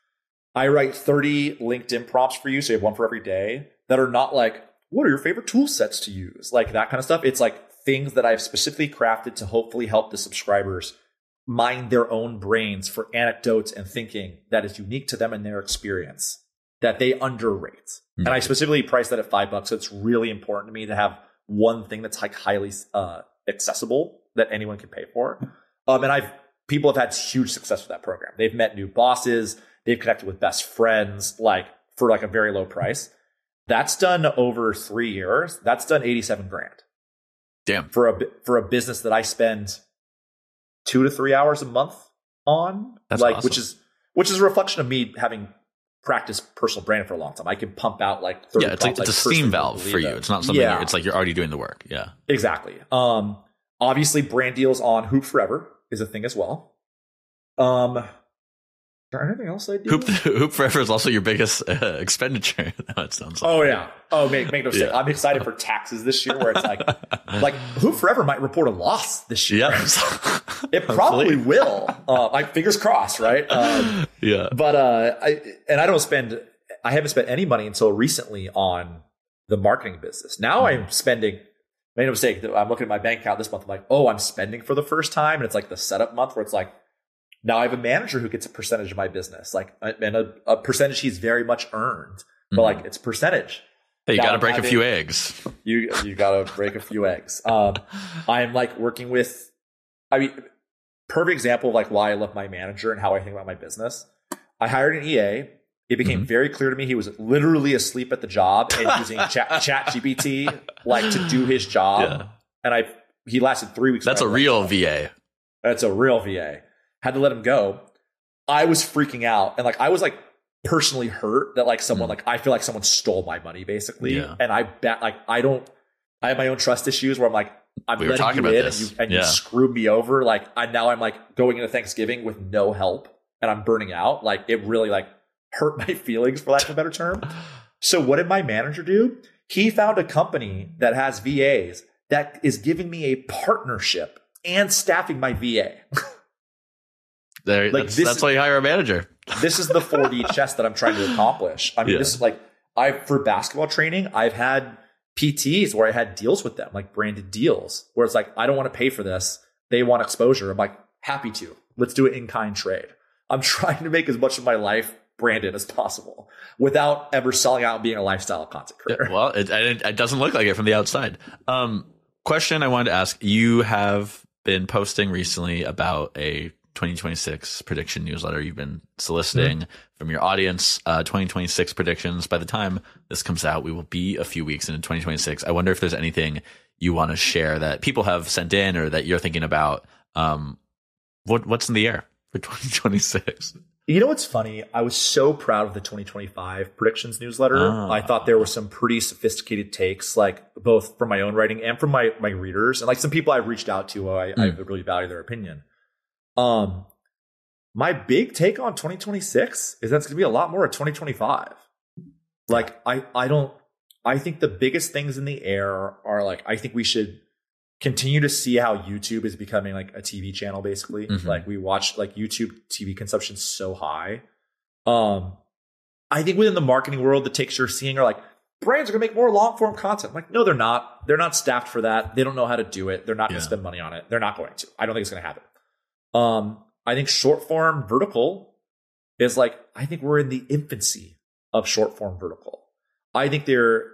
I write thirty LinkedIn prompts for you. So you have one for every day that are not like, what are your favorite tool sets to use? Like that kind of stuff. It's like things that I've specifically crafted to hopefully help the subscribers mine their own brains for anecdotes and thinking that is unique to them and their experience that they underrate. Mm. And I specifically price that at five bucks. So it's really important to me to have one thing that's like highly uh, accessible that anyone can pay for. Um, and I've people have had huge success with that program. They've met new bosses. They've connected with best friends, like for like a very low price. That's done over three years. That's done eighty-seven grand. Damn. For a, for a business that I spend two to three hours a month on, That's like, awesome. which is, which is a reflection of me having practiced personal branding for a long time. I can pump out like thirty Yeah, it's like prompts, it's a like, steam personally valve believe for you. them. It's not something Yeah. you're, it's like you're already doing the work. Yeah. Exactly. Um, obviously brand deals on Hoop Forever is a thing as well. Um, is there anything else I do? Hoop, Hoop Forever is also your biggest uh, expenditure. That sounds like. Oh yeah. Oh, make make no mistake. Yeah. I'm excited for taxes this year, where it's like, like Hoop Forever might report a loss this year. Yeah. It probably will. Uh, like fingers crossed, right? Um, yeah. But uh, I and I don't spend. I haven't spent any money until recently on the marketing business. Now mm. I'm spending. Make no mistake. I'm looking at my bank account this month. I'm like, oh, I'm spending for the first time, and it's like the setup month where it's like, now I have a manager who gets a percentage of my business, like, and a, a percentage he's very much earned, but mm. like it's percentage. Hey, you got to break having, a few eggs. You you got to break a few eggs. Um, I'm like working with. I mean, perfect example of like why I love my manager and how I think about my business. I hired an E A. It became mm-hmm. very clear to me he was literally asleep at the job and using chat, chat G P T like to do his job. Yeah. And I he lasted three weeks. That's a real V A. That's a real V A. Had to let him go. I was freaking out. And like I was like personally hurt that like someone mm. like I feel like someone stole my money basically. Yeah. And I bet like I don't I have my own trust issues where I'm like I'm we letting you in this. and, you, and yeah. you screwed me over. Like I now I'm like going into Thanksgiving with no help and I'm burning out. Like it really like hurt my feelings, for lack of a better term. So what did my manager do? He found a company that has V As that is giving me a partnership and staffing my V A. There, like that's, that's is, why you hire a manager. This is the four D chess that I'm trying to accomplish. I mean, yeah. this is like I for basketball training, I've had P Ts where I had deals with them, like branded deals, where it's like, I don't want to pay for this. They want exposure. I'm like, happy to. Let's do it in kind trade. I'm trying to make as much of my life branded as possible without ever selling out and being a lifestyle content creator. Yeah, well, it, it, it doesn't look like it from the outside. Um, question I wanted to ask, you have been posting recently about a twenty twenty-six prediction newsletter you've been soliciting mm-hmm. from your audience, uh, twenty twenty-six predictions. By the time this comes out, we will be a few weeks into twenty twenty-six. I wonder if there's anything you want to share that people have sent in or that you're thinking about. Um, what, what's in the air for twenty twenty-six? You know what's funny? I was so proud of the twenty twenty-five predictions newsletter. Oh. I thought there were some pretty sophisticated takes, like both from my own writing and from my, my readers. And like some people I've reached out to, I, mm. I really value their opinion. Um, my big take on twenty twenty-six is that's going to be a lot more of twenty twenty-five. Like, I, I don't, I think the biggest things in the air are like, I think we should continue to see how YouTube is becoming like a T V channel, basically. Mm-hmm. Like we watch like YouTube T V consumption so high. Um, I think within the marketing world, the takes you're seeing are like, brands are going to make more long form content. I'm like, no, they're not. They're not staffed for that. They don't know how to do it. They're not going to yeah. spend money on it. They're not going to. I don't think it's going to happen. Um, I think short form vertical is like, I think we're in the infancy of short form vertical. I think they're,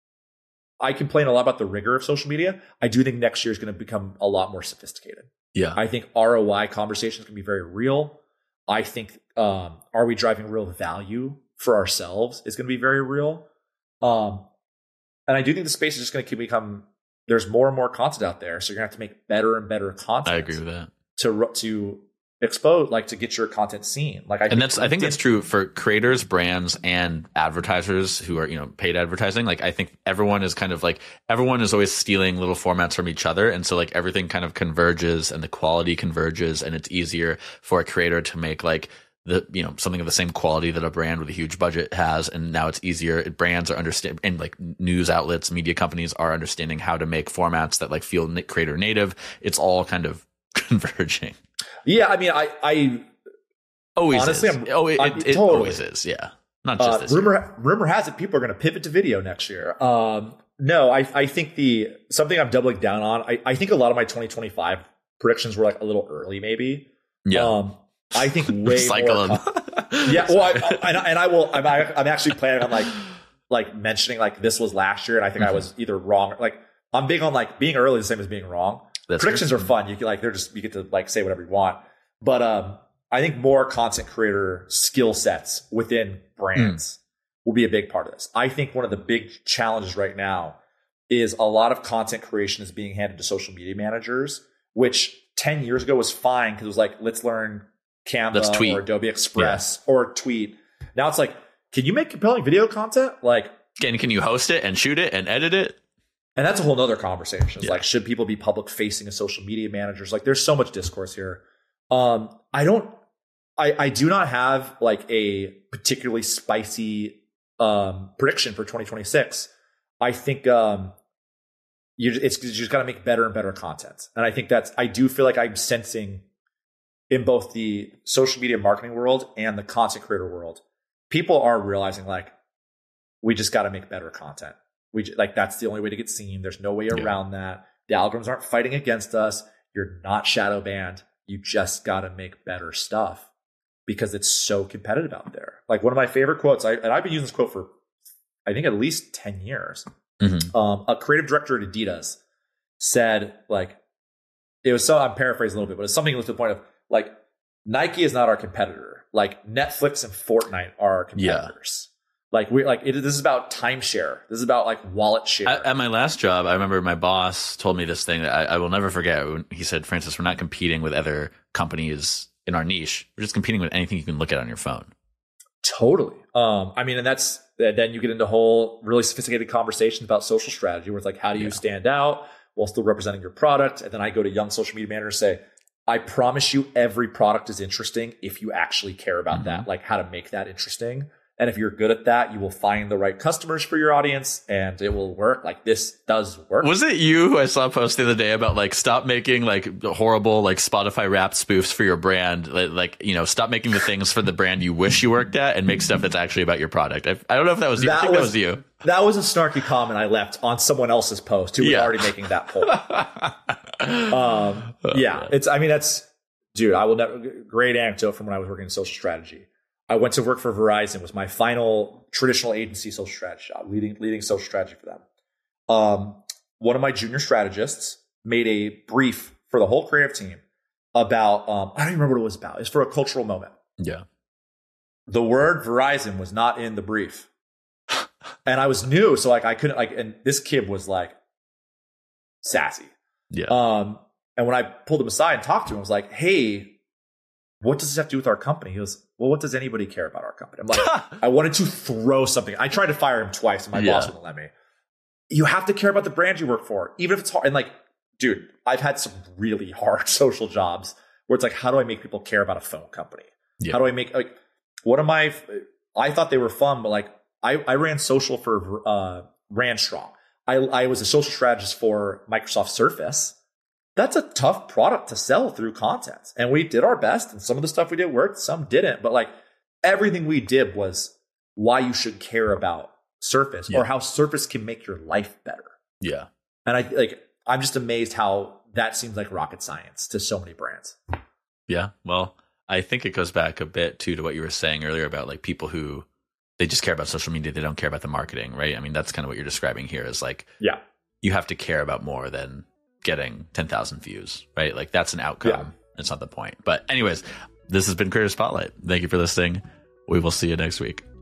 I complain a lot about the rigor of social media. I do think next year is going to become a lot more sophisticated. Yeah. I think R O I conversations can be very real. I think, um, are we driving real value for ourselves is going to be very real. Um, and I do think the space is just going to keep become, there's more and more content out there. So you're going to have to make better and better content. I agree with that. To, to expose, like to get your content seen. Like, I and that's, I think that's true for creators, brands, and advertisers who are, you know, paid advertising. Like, I think everyone is kind of like, everyone is always stealing little formats from each other. And so like everything kind of converges and the quality converges, and it's easier for a creator to make like the, you know, something of the same quality that a brand with a huge budget has. And now it's easier. Brands are understand, and like news outlets, media companies are understanding how to make formats that like feel creator native. It's all kind of converging. Yeah, I mean, I, I always honestly, is. I'm, oh, it, I'm, it, totally. it always is. Yeah, not just uh, this. Rumor, year. rumor has it people are going to pivot to video next year. Um, no, I, I think the something I'm doubling down on. I, I think a lot of my twenty twenty-five predictions were like a little early, maybe. Yeah. Um, I think way Cycling. more. yeah. Well, I, I, and, I, and I will. I'm, I'm actually planning on like like mentioning like this was last year, and I think mm-hmm. I was either wrong. Like I'm big on like being early is the same as being wrong. That's Predictions true. Are fun. You can like they're just you get to like say whatever you want. But um, I think more content creator skill sets within brands mm. will be a big part of this. I think one of the big challenges right now is a lot of content creation is being handed to social media managers, which ten years ago was fine because it was like, let's learn Canva or Adobe Express yeah. or tweet. Now it's like, can you make compelling video content? Like, can, can you host it and shoot it and edit it? And that's a whole nother conversation. It's yeah. like, should people be public facing as social media managers? Like, there's so much discourse here. Um, I don't, I, I do not have like a particularly spicy um, prediction for twenty twenty-six. I think um, you, it's you just got to make better and better content. And I think that's, I do feel like I'm sensing in both the social media marketing world and the content creator world, people are realizing like, we just got to make better content. We just, like, that's the only way to get seen. There's no way around yeah. that. The algorithms aren't fighting against us. You're not shadow banned. You just got to make better stuff because it's so competitive out there. Like one of my favorite quotes, I, and I've been using this quote for, I think at least ten years. Mm-hmm. Um, a creative director at Adidas said like, it was so, I'm paraphrasing a little bit, but it's something to the point of like, Nike is not our competitor. Like Netflix and Fortnite are our competitors. Yeah. Like we like it, this is about timeshare. This is about like wallet share. At, at my last job, I remember my boss told me this thing that I, I will never forget. He said, "Francis, we're not competing with other companies in our niche. We're just competing with anything you can look at on your phone." Totally. Um, I mean, and that's then you get into whole really sophisticated conversations about social strategy, where it's like, how do you yeah. stand out while still representing your product? And then I go to young social media managers and say, I promise you, every product is interesting if you actually care about mm-hmm. that, like how to make that interesting. And if you're good at that, you will find the right customers for your audience and it will work. Like this does work. Was it you who I saw a post the other day about like, stop making like horrible, like Spotify rap spoofs for your brand? Like, like, you know, stop making the things for the brand you wish you worked at and make stuff that's actually about your product. I, I don't know if that was you. That I think was, that was you. That was a snarky comment I left on someone else's post who was yeah. already making that poll. um, yeah, it's, I mean, that's, dude, I will never, great anecdote from when I was working in social strategy. I went to work for Verizon. It was my final traditional agency social strategy job, leading leading social strategy for them. Um, one of my junior strategists made a brief for the whole creative team about, um, I don't even remember what it was about. It's for a cultural moment. Yeah. The word Verizon was not in the brief. And I was new, so like I couldn't like, and this kid was like sassy. Yeah. Um, and when I pulled him aside and talked to him, I was like, hey, what does this have to do with our company? He goes, well, what does anybody care about our company? I'm like, I wanted to throw something. I tried to fire him twice and my yeah. boss wouldn't let me. You have to care about the brand you work for, even if it's hard. And like, dude, I've had some really hard social jobs where it's like, how do I make people care about a phone company? Yeah. How do I make, like, what am I, I thought they were fun, but like, I, I ran social for uh, Randstrong. I, I was a social strategist for Microsoft Surface. That's a tough product to sell through content. And we did our best. And some of the stuff we did worked, some didn't. But like everything we did was why you should care about Surface yeah. or how Surface can make your life better. Yeah. And I like, I'm just amazed how that seems like rocket science to so many brands. Yeah. Well, I think it goes back a bit too to what you were saying earlier about like people who they just care about social media. They don't care about the marketing, right? I mean, that's kind of what you're describing here is like, yeah, you have to care about more than getting ten thousand views, right? Like that's an outcome. Yeah. It's not the point. But anyways, this has been Creator Spotlight. Thank you for listening. We will see you next week.